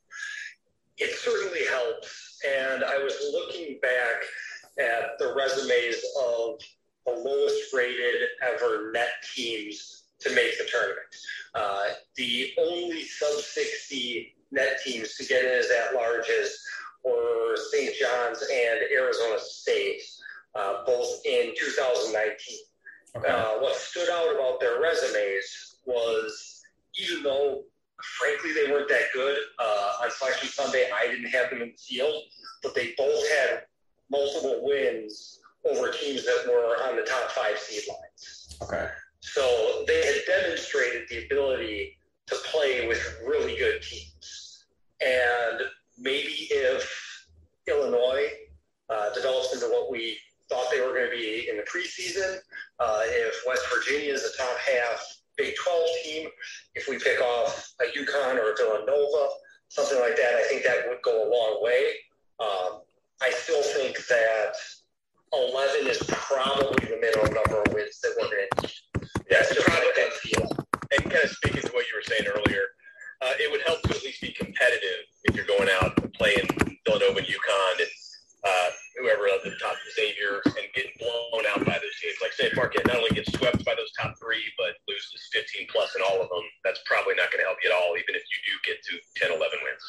It certainly helps, and I was looking back at the resumes of the lowest rated ever net teams to make the tournament. Uh, the only sub sixty net teams to get in as at-larges were Saint John's and Arizona State, uh, both in two thousand nineteen. Okay. Uh, what stood out about their resumes was, even though frankly they weren't that good uh, on Selection Sunday, I didn't have them in the field, but they both had multiple wins over teams that were on the top five seed lines. Okay. So they had demonstrated the ability to play with really good teams. And maybe if Illinois uh, develops into what we thought they were going to be in the preseason, uh, if West Virginia is a top half Big twelve team, if we pick off a UConn or a Villanova, something like that, I think that would go a long way. Um, I still think that eleven is probably the minimum number of wins that we're going to need. That's just kind of that feel. And kind of speaking to what you were saying earlier, uh, it would help to at least be competitive if you're going out and playing Villanova and UConn and uh, whoever at the top, Xavier, and getting blown out by those teams. Like, say, Marquette not only gets swept by those top three, but loses fifteen plus in all of them. That's probably not going to help you at all, even if you do get to ten, eleven wins.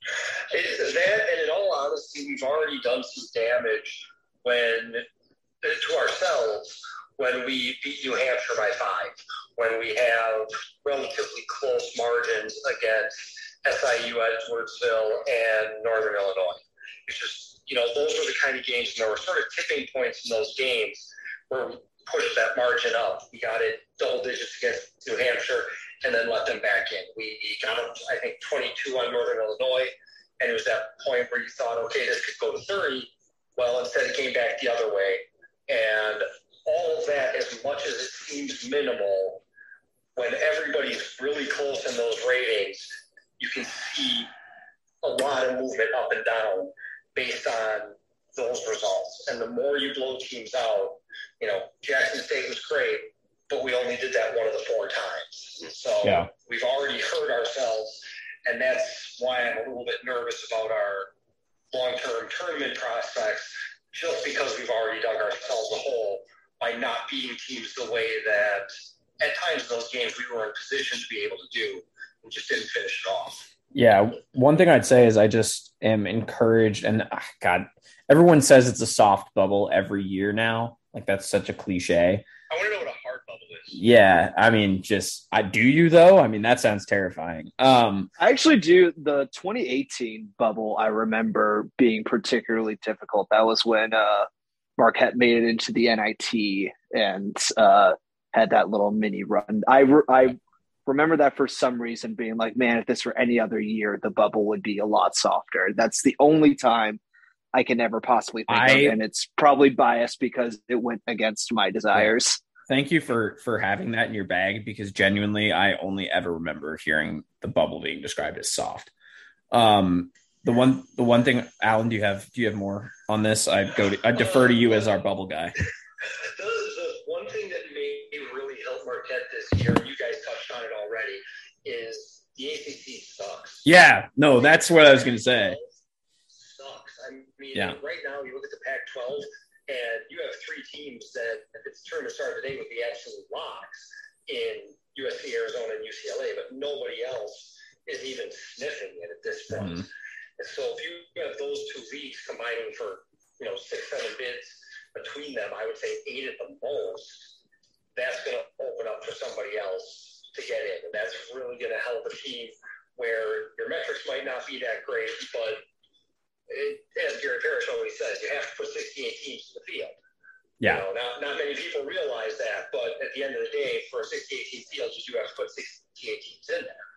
It's that, and in all honesty, we've already done some damage when to ourselves when we beat New Hampshire by five, when we have relatively close margins against S I U, Edwardsville, and Northern Illinois. It's just, you know, those were the kind of games, and there were sort of tipping points in those games where we pushed that margin up. We got it double digits against New Hampshire and then let them back in. We got, I think, twenty-two on Northern Illinois, and it was that point where you thought, okay, this could go to thirty. Well, instead it came back the other way. And all of that, as much as it seems minimal, when everybody's really close in those ratings, you can see a lot of movement up and down based on those results. And the more you blow teams out, you know, Jackson State was great, but we only did that one of the four times. So yeah. We've already hurt ourselves, and that's why I'm a little bit nervous about our long-term tournament prospects, just because we've already dug ourselves a hole by not beating teams the way that at times in those games we were in position to be able to do, and just didn't finish it off. Yeah, one thing I'd say is I just am encouraged, and oh God, everyone says it's a soft bubble every year now. Like, that's such a cliche. I want to know what a hard bubble is. Yeah, I mean, just I do you though. I mean, that sounds terrifying. Um, I actually do. The twenty eighteen bubble, I remember being particularly difficult. That was when uh, Marquette made it into the N I T and uh, had that little mini run. I re- I remember that for some reason being like, man, if this were any other year, the bubble would be a lot softer. That's the only time I can ever possibly think I, of, and it's probably biased because it went against my desires. Thank you for for having that in your bag, because genuinely, I only ever remember hearing the bubble being described as soft. Um, the one the one thing, Alan, do you have do you have more on this? I go to, I defer to you as our bubble guy. The, the one thing that may really help Marquette this year, and you guys touched on it already, is the A C C sucks. Yeah, no, that's what I was going to say. Sucks. I mean, yeah. Right now, you look at the Pac twelve, and you have three teams that, if it's tournament start today, would be absolute locks in U S C, Arizona, and U C L A, but nobody else is even sniffing it at this point. Mm-hmm. And so if you have those two leagues combining for, you know, six, seven bids between them, I would say eight at the most, that's going to open up for somebody else to get in. And that's really going to help a team where your metrics might not be that great, but it, as Gary Parrish always says, you have to put sixty-eight teams in the field. Yeah. You know, not, not many people realize that, but at the end of the day, for a sixty-eight team field, you do have to put sixty-eight teams in there.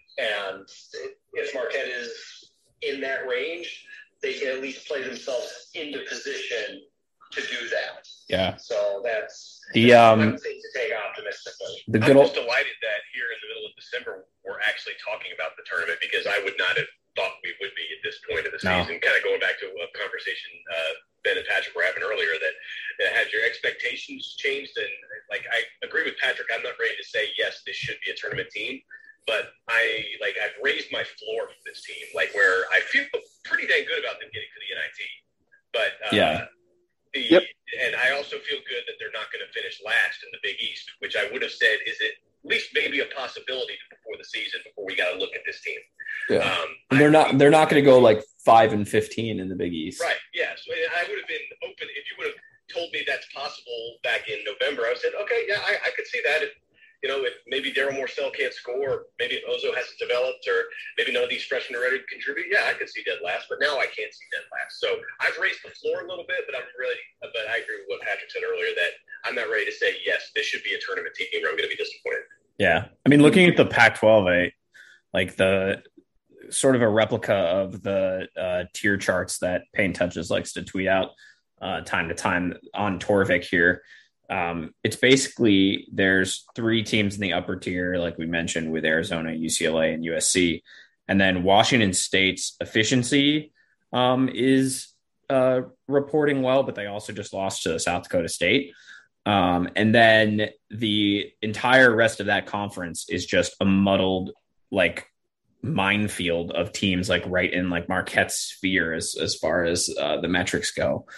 And if Marquette is in that range, they can at least play themselves into position to do that. Yeah. So that's the um to take optimistically. The good I'm old... just delighted that here in the middle of December we're actually talking about the tournament, because I would not have thought we would be at this point of the season. No. Kind of going back to a conversation uh, Ben and Patrick were having earlier, that, that had your expectations changed? And like, I agree with Patrick. I'm not ready to say yes, this should be a tournament team. But I like I've raised my floor for this team, like where I feel pretty dang good about them getting to the N I T. But uh, yeah, the, yep. and I also feel good that they're not going to finish last in the Big East, which I would have said is at least maybe a possibility before the season, before we got to look at this team. Yeah, um, and they're I, not they're not going to go like five and fifteen in the Big East, right? Yeah, so I would have been open if you would have told me that's possible back in November. I said, okay, yeah, I, I could see that. If, You know, if maybe Daryl Morcell can't score, maybe if Ozo hasn't developed, or maybe none of these freshmen are ready to contribute, yeah, I could see dead last. But now I can't see dead last. So I've raised the floor a little bit, but I'm really, but I agree with what Patrick said earlier, that I'm not ready to say, yes, this should be a tournament team, or I'm going to be disappointed. Yeah. I mean, looking at the Pac twelve, I, like the sort of a replica of the uh, tier charts that Payne Touches likes to tweet out uh, time to time on Torvik here. Um, it's basically there's three teams in the upper tier, like we mentioned, with Arizona, U C L A, and U S C. And then Washington State's efficiency um, is uh, reporting well, but they also just lost to South Dakota State. Um, and then the entire rest of that conference is just a muddled, like, minefield of teams, like right in like Marquette's sphere as, as far as uh, the metrics go.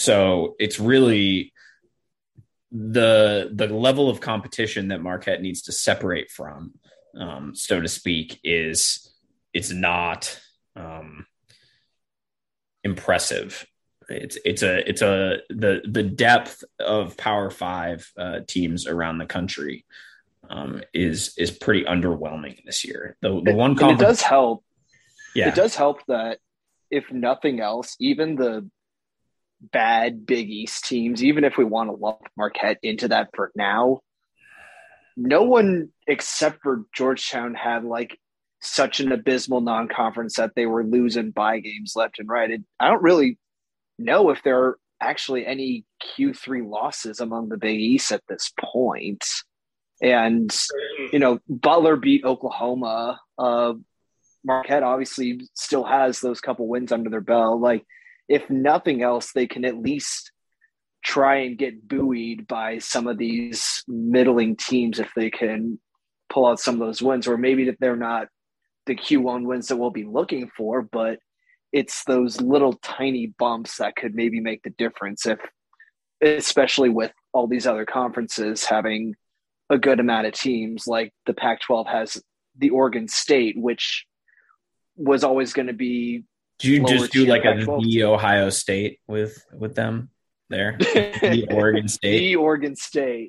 So it's really the the level of competition that Marquette needs to separate from, um, so to speak, is it's not um, impressive. It's it's a it's a the the depth of Power Five uh, teams around the country um, is is pretty underwhelming this year. The the one conference, it does help. Yeah, it does help that if nothing else, even the bad Big East teams, even if we want to lump Marquette into that for now, no one except for Georgetown had like such an abysmal non-conference that they were losing bye games left and right. And I don't really know if there are actually any Q three losses among the Big East at this point. And, you know, Butler beat Oklahoma. Uh, Marquette obviously still has those couple wins under their belt. Like, if nothing else, they can at least try and get buoyed by some of these middling teams if they can pull out some of those wins, or maybe that they're not the Q one wins that we'll be looking for, but it's those little tiny bumps that could maybe make the difference, if, especially with all these other conferences having a good amount of teams. Like the Pac twelve has the Oregon State, which was always going to be. Do you just do like a the Ohio State with with them there? The Oregon State. The Oregon State.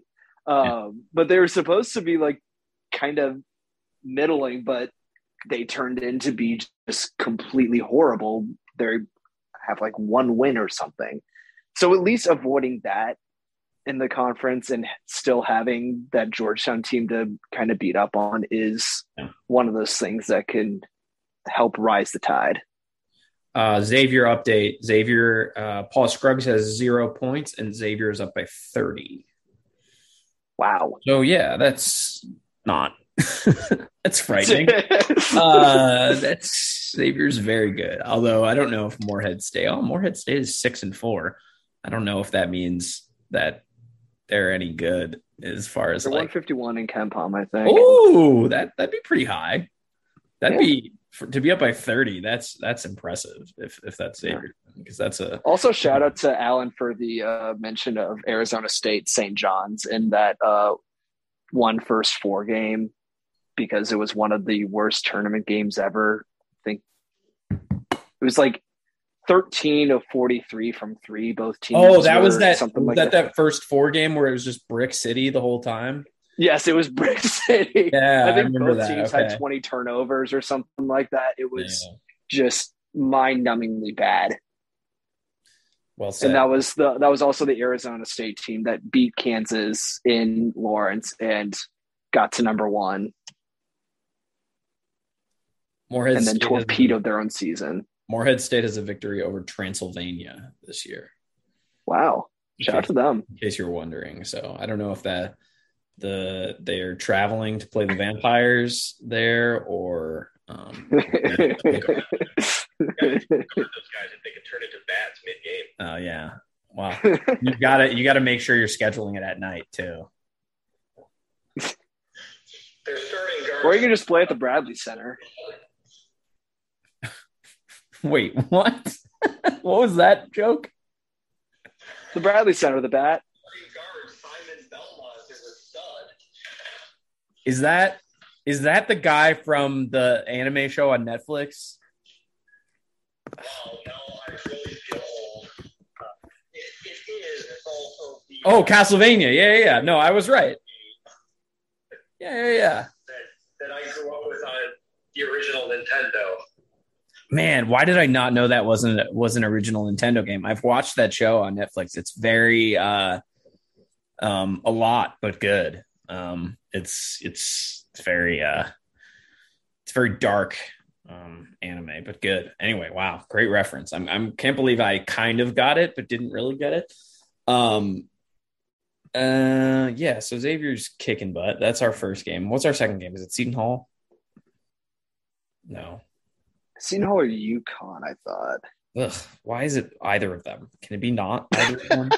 Um, but they were supposed to be like kind of middling, but they turned into be just completely horrible. They have like one win or something. So at least avoiding that in the conference and still having that Georgetown team to kind of beat up on is yeah. one of those things that can help rise the tide. Uh, Xavier update. Xavier, uh, Paul Scruggs has zero points and Xavier is up by thirty. Wow. So yeah, that's not, that's frightening. uh, that's Xavier's very good. Although I don't know if Morehead State, oh, Morehead State is six and four. I don't know if that means that they're any good as far as they're like one fifty-one in KenPom, I think. Oh, that that'd be pretty high. That'd Yeah. be for, to be up by thirty. That's that's impressive. If if that's Xavier, because that's a Also, shout out to Alan for the uh, mention of Arizona State Saint John's in that uh, one first four game, because it was one of the worst tournament games ever. I think it was like thirteen of forty-three from three. Both teams. oh, that was were that something was like that, that. that first four game where it was just Brick City the whole time. Yes, it was Brick City. Yeah, I think I remember both that. teams Okay. had twenty turnovers or something like that. It was Yeah. just mind-numbingly bad. Well said. And that was the that was also the Arizona State team that beat Kansas in Lawrence and got to number one, Morehead and then State torpedoed has, their own season. Morehead State has a victory over Transylvania this year. Wow! Shout out to them. In case you were wondering. So I don't know if that the they're traveling to play the Vampires there or um Those guys, if they could turn into bats mid-game. oh yeah. Wow. You gotta you gotta make sure you're scheduling it at night too. They're starting guard. Or you can just play at the Bradley Center. Wait, what? What was that joke? The Bradley Center, the bat. Starting guard Simon Belmont is a stud. Is that is that the guy from the anime show on Netflix? Wow, now I really feel old. Uh, it, it is. It's also the Oh, Castlevania. Yeah, yeah, yeah. No, I was right. Yeah, yeah, yeah. that, that I grew up with on the original Nintendo. Man, why did I not know that wasn't was an original Nintendo game? I've watched that show on Netflix. It's very uh um a lot, but good. Um it's it's it's very uh it's very dark um anime, but good. Anyway, wow, great reference. I'm I'm can't believe I kind of got it, but didn't really get it. Um uh yeah, so Xavier's kicking butt. That's our first game. What's our second game? Is it Seton Hall? No. Seton Hall or UConn, I thought. Ugh, why is it either of them? Can it be not either of them?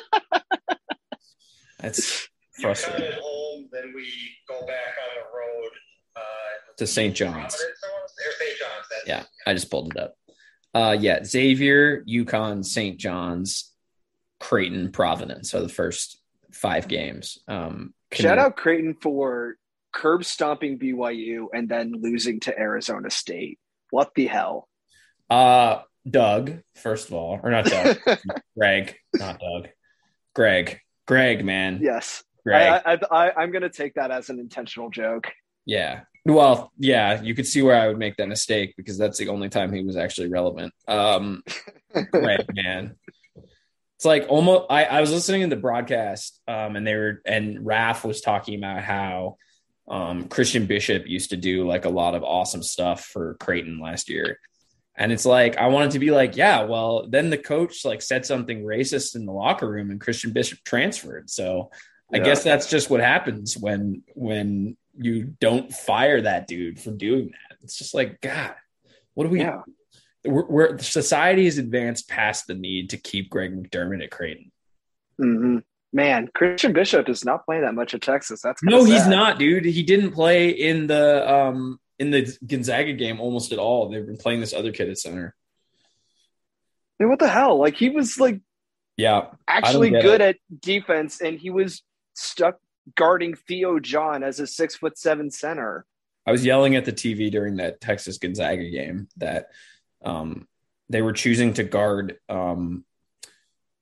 That's You cut frustrating. it home, then we go back on the road uh, To Saint John's. Providence, I wanna say, or Saint John's. That's Yeah, I just pulled it up. Uh, yeah, Xavier, UConn, Saint John's, Creighton, Providence. So the first five games. Um, can Shout you- out Creighton for curb stomping B Y U and then losing to Arizona State. What the hell? Uh, Doug, first of all, or not Doug, Greg, not Doug, Greg, Greg, man, Yes. Greg. I, I, I, I'm going to take that as an intentional joke. Yeah. Well, yeah, you could see where I would make that mistake because that's the only time he was actually relevant. Um, Greg, man. It's like almost I, I was listening to the broadcast um, and they were and Raph was talking about how um, Christian Bishop used to do like a lot of awesome stuff for Creighton last year. And it's like I wanted to be like, yeah, well, then the coach like said something racist in the locker room and Christian Bishop transferred. So I Yeah. guess that's just what happens when when you don't fire that dude for doing that. It's just like, God, what do we Yeah. we're, we're society has advanced past the need to keep Greg McDermott at Creighton. Mm-hmm. Man, Christian Bishop is not playing that much at Texas. That's kinda No, he's sad. not, dude. He didn't play in the um in the Gonzaga game almost at all. They've been playing this other kid at center. I mean, what the hell? Like he was like Yeah, actually get good at defense, and he was stuck guarding Theo John as a six foot seven center. I was yelling at the T V during that Texas Gonzaga game that um they were choosing to guard um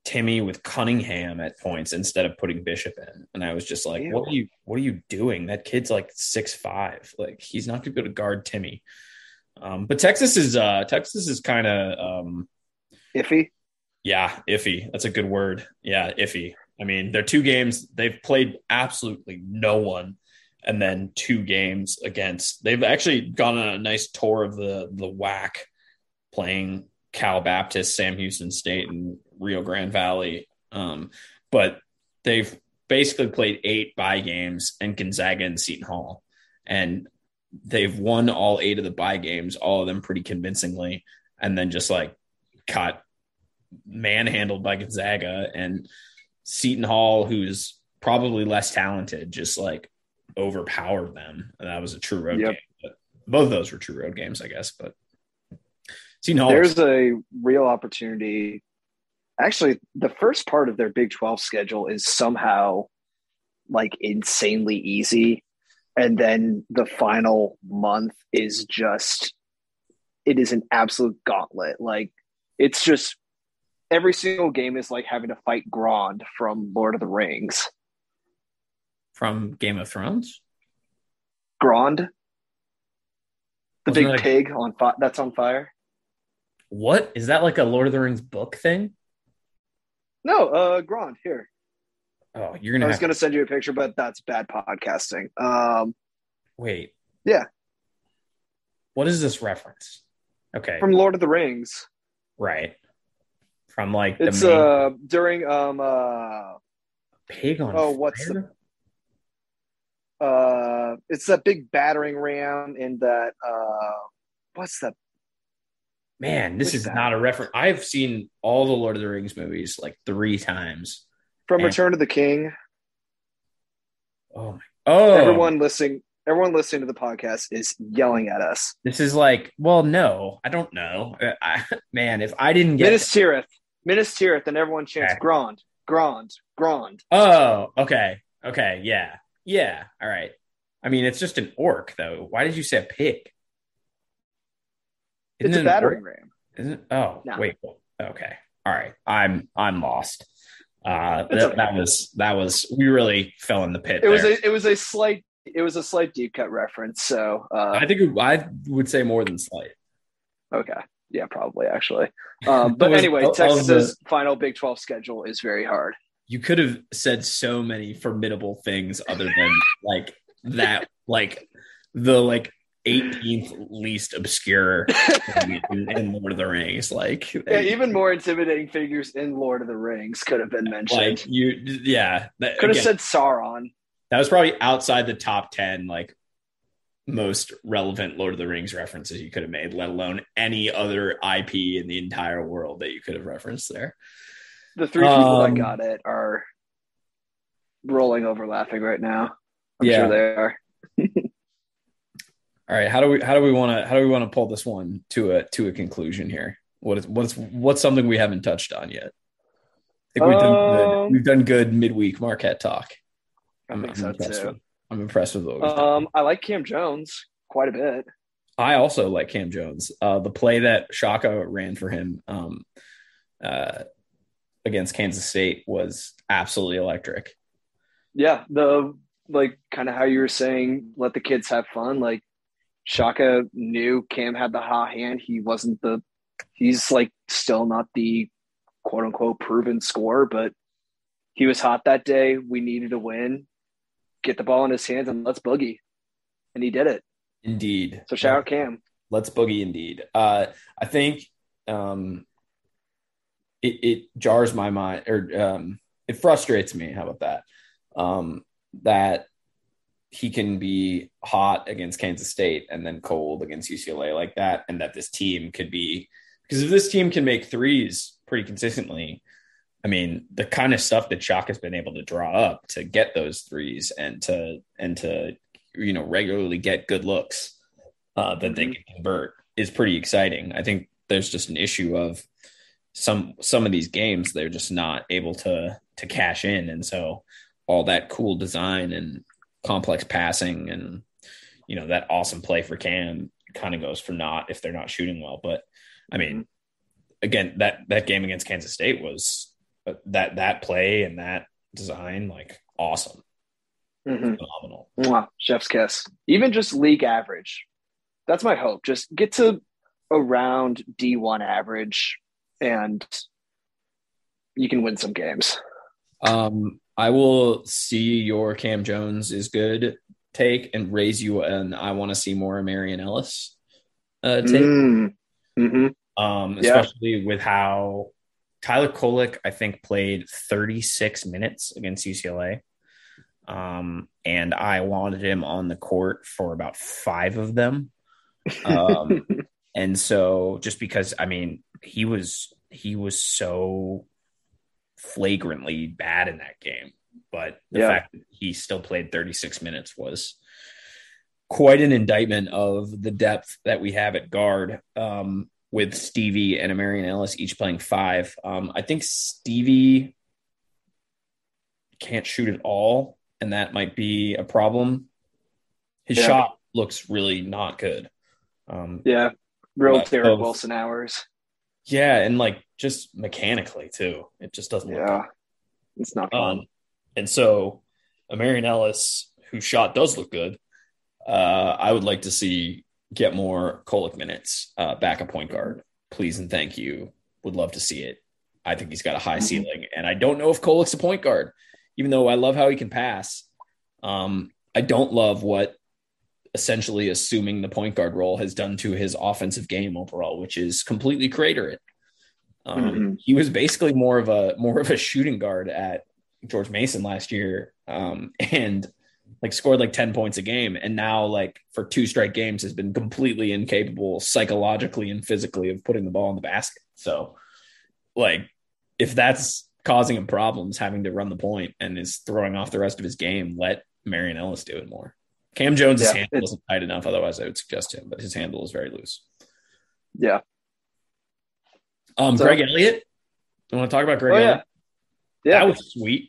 Timmy with Cunningham at points instead of putting Bishop in. And I was just like, Ew. what are you, what are you doing? That kid's like six, five, like he's not going to be able to guard Timmy. Um, but Texas is, uh, Texas is kind of, um, iffy. Yeah. Iffy. That's a good word. Yeah. Iffy. I mean, they're two games. They've played absolutely no one. And then two games against, they've actually gone on a nice tour of the, the W A C playing Cal Baptist, Sam Houston State, and Rio Grande Valley. Um, but they've basically played eight bye games and Gonzaga and Seton Hall. And they've won all eight of the bye games, all of them pretty convincingly, and then just like got manhandled by Gonzaga, and Seton Hall, who's probably less talented, just like overpowered them. And that was a true road Yep. game. But both of those were true road games, I guess. But Seton Hall, There's a real opportunity. Actually, the first part of their Big twelve schedule is somehow like insanely easy. And then the final month is just, it is an absolute gauntlet. Like, it's just every single game is like having to fight Grond from Lord of the Rings. from Game of Thrones. Grond, the Wasn't big that a- pig on fi- that's on fire. What is that, like a Lord of the Rings book thing? No, uh, Grond here. Oh, you're I gonna was have going to send you a picture, but that's bad podcasting. Um, wait. Yeah. What is this reference? Okay, from Lord of the Rings. right. From like the It's main uh during um uh pig on oh, what's fire? uh it's that big battering ram in that uh what's that Man, this Which is side? not a reference. I've seen all the Lord of the Rings movies like three times. from And- Return of the King. Oh my! Oh, Everyone listening everyone listening to the podcast is yelling at us. This is like, well, no, I don't know. I, I, man, if I didn't get, Minas Tirith. Minas Tirith, and everyone chants Okay. Grond, Grond, Grond. oh, okay, okay, yeah, yeah, all right. I mean, it's just an orc, though. Why did you say a pig? Isn't It's it a an battering orc? ram. Isn't it? Oh, No. wait. Okay. All right. I'm I'm lost. Uh, It's that, okay. that was that was we really fell in the pit. It was there. a it was a slight it was a slight deep cut reference. So uh I think it, I would say more than slight. okay. Yeah, probably actually. Um, but That was- anyway, that was Texas's final Big twelve schedule is very hard. You could have said so many formidable things other than like that, like the like eighteenth least obscure thing in, in Lord of the Rings. Like, Yeah, even more intimidating figures in Lord of the Rings could have been mentioned. like you, yeah. That, could have again, said Sauron. that was probably outside the top ten, like most relevant Lord of the Rings references you could have made, let alone any other I P in the entire world that you could have referenced there. The three people Um, that got it are rolling over laughing right now. I'm Yeah. sure they are. All right, how do we how do we want to how do we want to pull this one to a to a conclusion here? What is what's what's something we haven't touched on yet? I think we've done good. Um, We've done good midweek Marquette talk. I I'm, think I'm so impressed too. with I'm impressed with what we've done. Um, I like Cam Jones quite a bit. I also like Cam Jones. Uh, the play that Shaka ran for him um, uh, against Kansas State was absolutely electric. Yeah, the like kind of how you were saying, let the kids have fun. Like Shaka knew Cam had the hot hand. He wasn't the he's like still not the quote unquote proven scorer, but he was hot that day. We needed a win. Get the ball in his hands and let's boogie. And he did it. Indeed. So shout out Cam. Let's boogie indeed. Uh, I think um, it, it jars my mind, or um, it frustrates me. How about that? Um, that he can be hot against Kansas State and then cold against U C L A like that, and that this team could be, because if this team can make threes pretty consistently, I mean, the kind of stuff that Shock has been able to draw up to get those threes and to and to you know regularly get good looks uh, that they can convert is pretty exciting. I think there's just an issue of some some of these games they're just not able to to cash in, and so all that cool design and complex passing and you know that awesome play for Cam kind of goes for naught if they're not shooting well. But I mean, again, that that game against Kansas State was that that play and that design, like awesome, Mm-hmm. phenomenal. Mwah, chef's kiss. Even just league average. That's my hope. Just get to around D one average, and you can win some games. Um, I will see your Cam Jones is good take and raise you an I want to see more Marion Ellis uh, take. Mm. Mm-hmm. Um, Yeah. especially with how Tyler Kolek, I think, played thirty-six minutes against U C L A. Um, and I wanted him on the court for about five of them. Um, and so just because, I mean, he was, he was so flagrantly bad in that game, but the Yeah. fact that he still played thirty-six minutes was quite an indictment of the depth that we have at guard. Um, with Stevie and Marion Ellis each playing five. Um, I think Stevie can't shoot at all, and that might be a problem. His Yeah. shot looks really not good. Um, Yeah. Real But Derek both- Wilson hours. yeah, and like just mechanically too. It just doesn't look Yeah. It's not good. fun. Um, and so a Marion Ellis, whose shot does look good, uh, I would like to see get more Kolek minutes, uh, backup point guard. Please and thank you. Would love to see it. I think he's got a high Mhm. ceiling, and I don't know if Kolek's a point guard, even though I love how he can pass. Um, I don't love what essentially assuming the point guard role has done to his offensive game overall, which is completely crater it. Um, Mhm. He was basically more of a more of a shooting guard at George Mason last year, um, and like scored like ten points a game, and now like for two straight games has been completely incapable psychologically and physically of putting the ball in the basket. So like if that's causing him problems having to run the point and is throwing off the rest of his game, let Marion Ellis do it more. Cam Jones' Yeah, handle it's- isn't tight enough, otherwise I would suggest him, but his handle is very loose. Yeah. Um, So- Greg Elliott. You want to talk about Greg Oh, yeah. Elliott? Yeah. That was sweet.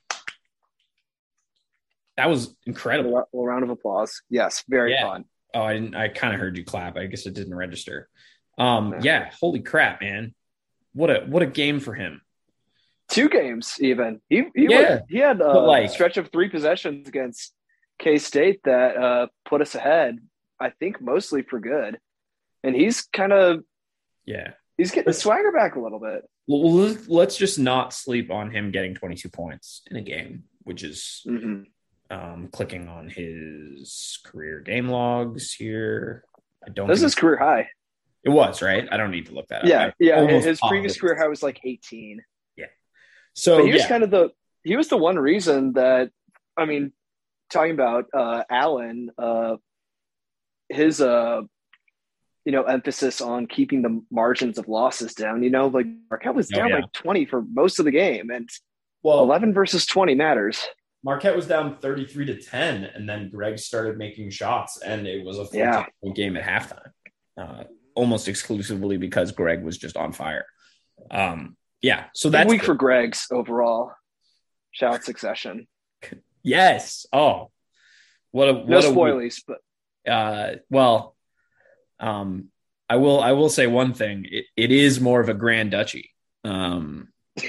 That was A incredible. little round of applause. Yes. Very Yeah. fun. Oh, I didn't. I kind of heard you clap. I guess it didn't register. Um, Yeah. yeah. Holy crap, man! What a what a game for him. Two games, even. He he, Yeah, was, he had a but, like- stretch of three possessions against K-State that uh, put us ahead, I think mostly for good. And he's kind of Yeah. he's getting his swagger back a little bit. Well, let's- let's just not sleep on him getting twenty-two points in a game, which is Mm-hmm. um, clicking on his career game logs here. I don't. This think is career high. it was right. I don't need to look that Yeah, up. yeah. I'm almost His previous positive. career high was like eighteen. So But he was yeah, kind of the he was the one reason that I mean, talking about uh, Allen, uh, his uh, you know emphasis on keeping the margins of losses down. You know, like Marquette was Oh, down yeah. like twenty for most of the game, and well, eleven versus twenty matters. Marquette was down thirty-three to ten, and then Greg started making shots, and it was a Yeah. fourteen-point game at halftime, uh, almost exclusively because Greg was just on fire. Um, yeah, so Big that's week good. for Greg's overall. Shout out Succession. Yes. Oh, what a what No a week. spoilies, but Uh, well, um, I will I will say one thing. It, it is more of a grand duchy. Um,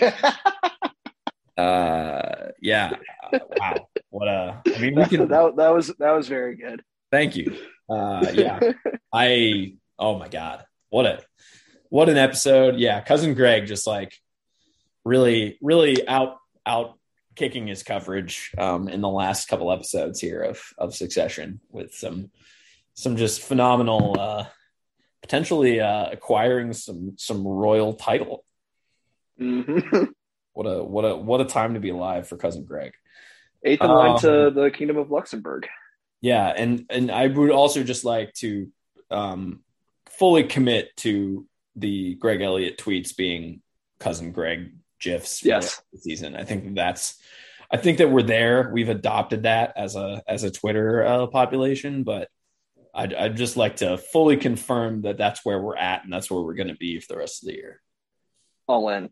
uh, yeah. Uh, wow. What a. I mean, we that, can. that, that was that was very good. Thank you. Uh, yeah. I. Oh my God. What a. What an episode. Yeah, cousin Greg just like really, really out out kicking his coverage um, in the last couple episodes here of of Succession with some some just phenomenal, uh, potentially uh, acquiring some some royal title. Mhm. What a what a what a time to be alive for cousin Greg. Eighth in line Um, to the Kingdom of Luxembourg. Yeah, and and I would also just like to um, fully commit to the Greg Elliott tweets being cousin Greg gifs for Yes. the season. I think that's I think that we're there. We've adopted that as a as a Twitter uh, population, but I'd, I'd just like to fully confirm that that's where we're at and that's where we're going to be for the rest of the year. All in.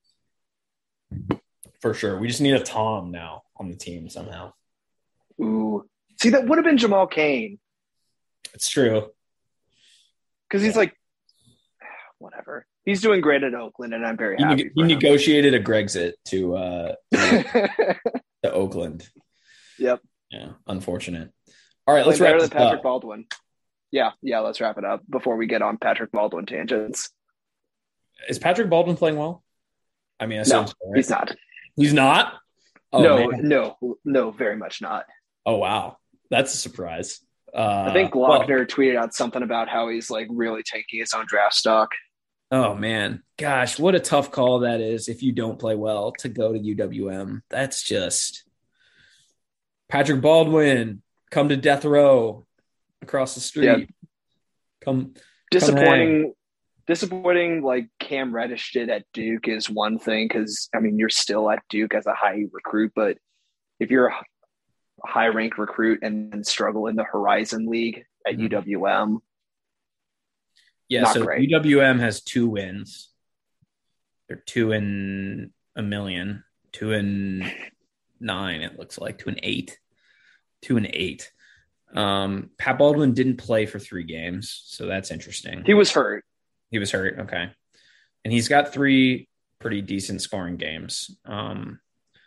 For sure. We just need a Tom now on the team somehow. Ooh. See, that would have been Jamal Cain. It's true. Because he's Yeah. like, whatever. he's doing great at Oakland, and I'm very he, happy. He negotiated a Grexit to uh, to, to Oakland. Yep. Yeah, unfortunate. All right, let's Like wrap better this than Patrick up. Baldwin. Yeah, yeah. Let's wrap it up before we get on Patrick Baldwin tangents. Is Patrick Baldwin playing well? I mean, I No, so, right? he's not. He's not. Oh, no, man. no, no. Very much not. Oh wow, that's a surprise. Uh, I think Glockner well, tweeted out something about how he's like really taking his own draft stock. oh man, gosh, what a tough call that is if you don't play well to go to U W M. That's just Patrick Baldwin, come to death row across the street. Yeah. Come Disappointing. come disappointing like Cam Reddish did at Duke is one thing, because I mean you're still at Duke as a high recruit, but if you're a high ranked recruit and, and struggle in the Horizon League at Mhm. U W M, Yeah, not so great. U W M has two wins. They're two in a million, two in nine, it looks like, two and eight. Two and eight. Um, Pat Baldwin didn't play for three games, so that's interesting. He was hurt. He was hurt, okay. And he's got three pretty decent scoring games. Um,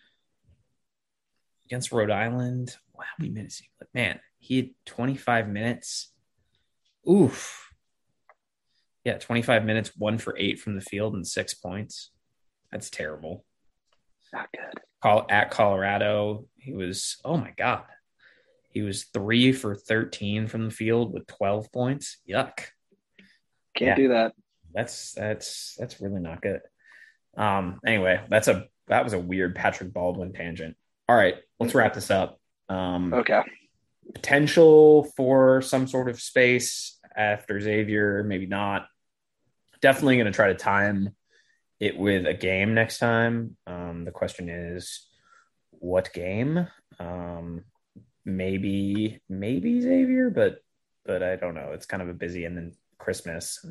against Rhode Island, wow, how many minutes? Man, he had twenty-five minutes. Oof. Yeah, twenty-five minutes, one for eight from the field and six points. That's terrible. Not good. Col- At Colorado, he was, oh my God. He was three for thirteen from the field with twelve points. Yuck. Can't Yeah. do that. That's that's that's really not good. Um, anyway, that's a that was a weird Patrick Baldwin tangent. All right, let's wrap this up. Um, Okay. Potential for some sort of space after Xavier, maybe not. Definitely going to try to time it with a game next time. Um, the question is, what game? Um, maybe maybe Xavier, but but I don't know. It's kind of a busy, and then Christmas.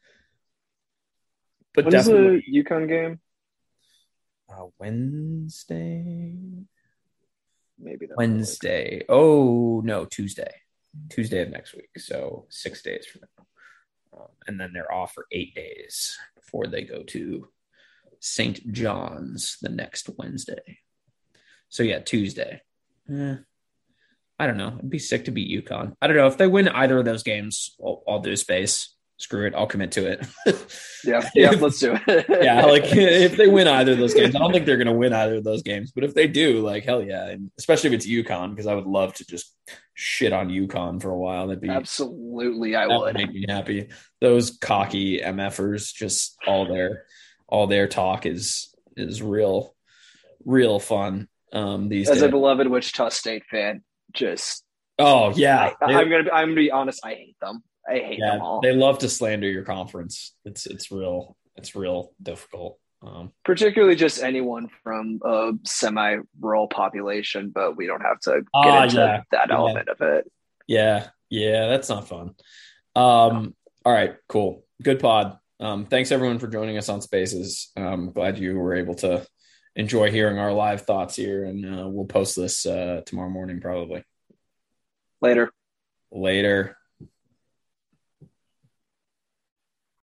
But When is definitely the UConn game? uh, Wednesday. Maybe that's Wednesday. Oh no, Tuesday. Tuesday of next week. So six days from now, um, and then they're off for eight days before they go to Saint John's the next Wednesday. So yeah, Tuesday. Eh, I don't know. It'd be sick to beat UConn. I don't know if they win either of those games. I'll, I'll do space. Screw it. I'll commit to it. Yeah, yeah, let's do it. Yeah, like if they win either of those games, I don't think they're going to win either of those games. But if they do, like hell yeah, and especially if it's UConn, because I would love to just shit on UConn for a while. That'd be Absolutely, I that would. would make me happy. Those cocky MFers, just all their all their talk is is real, real fun. Um, these As days. a beloved Wichita State fan, just Oh yeah, I, They- I'm gonna be, I'm gonna be honest. I hate them. I hate yeah, them all. they love to slander your conference. It's it's real. It's real difficult. Um, Particularly just anyone from a semi-rural population, but we don't have to get Ah, into yeah. that Yeah. element of it. Yeah, yeah, that's not fun. Um, all right, cool. Good pod. Um, thanks everyone for joining us on Spaces. Um, glad you were able to enjoy hearing our live thoughts here, and uh, we'll post this uh, tomorrow morning probably. Later. Later.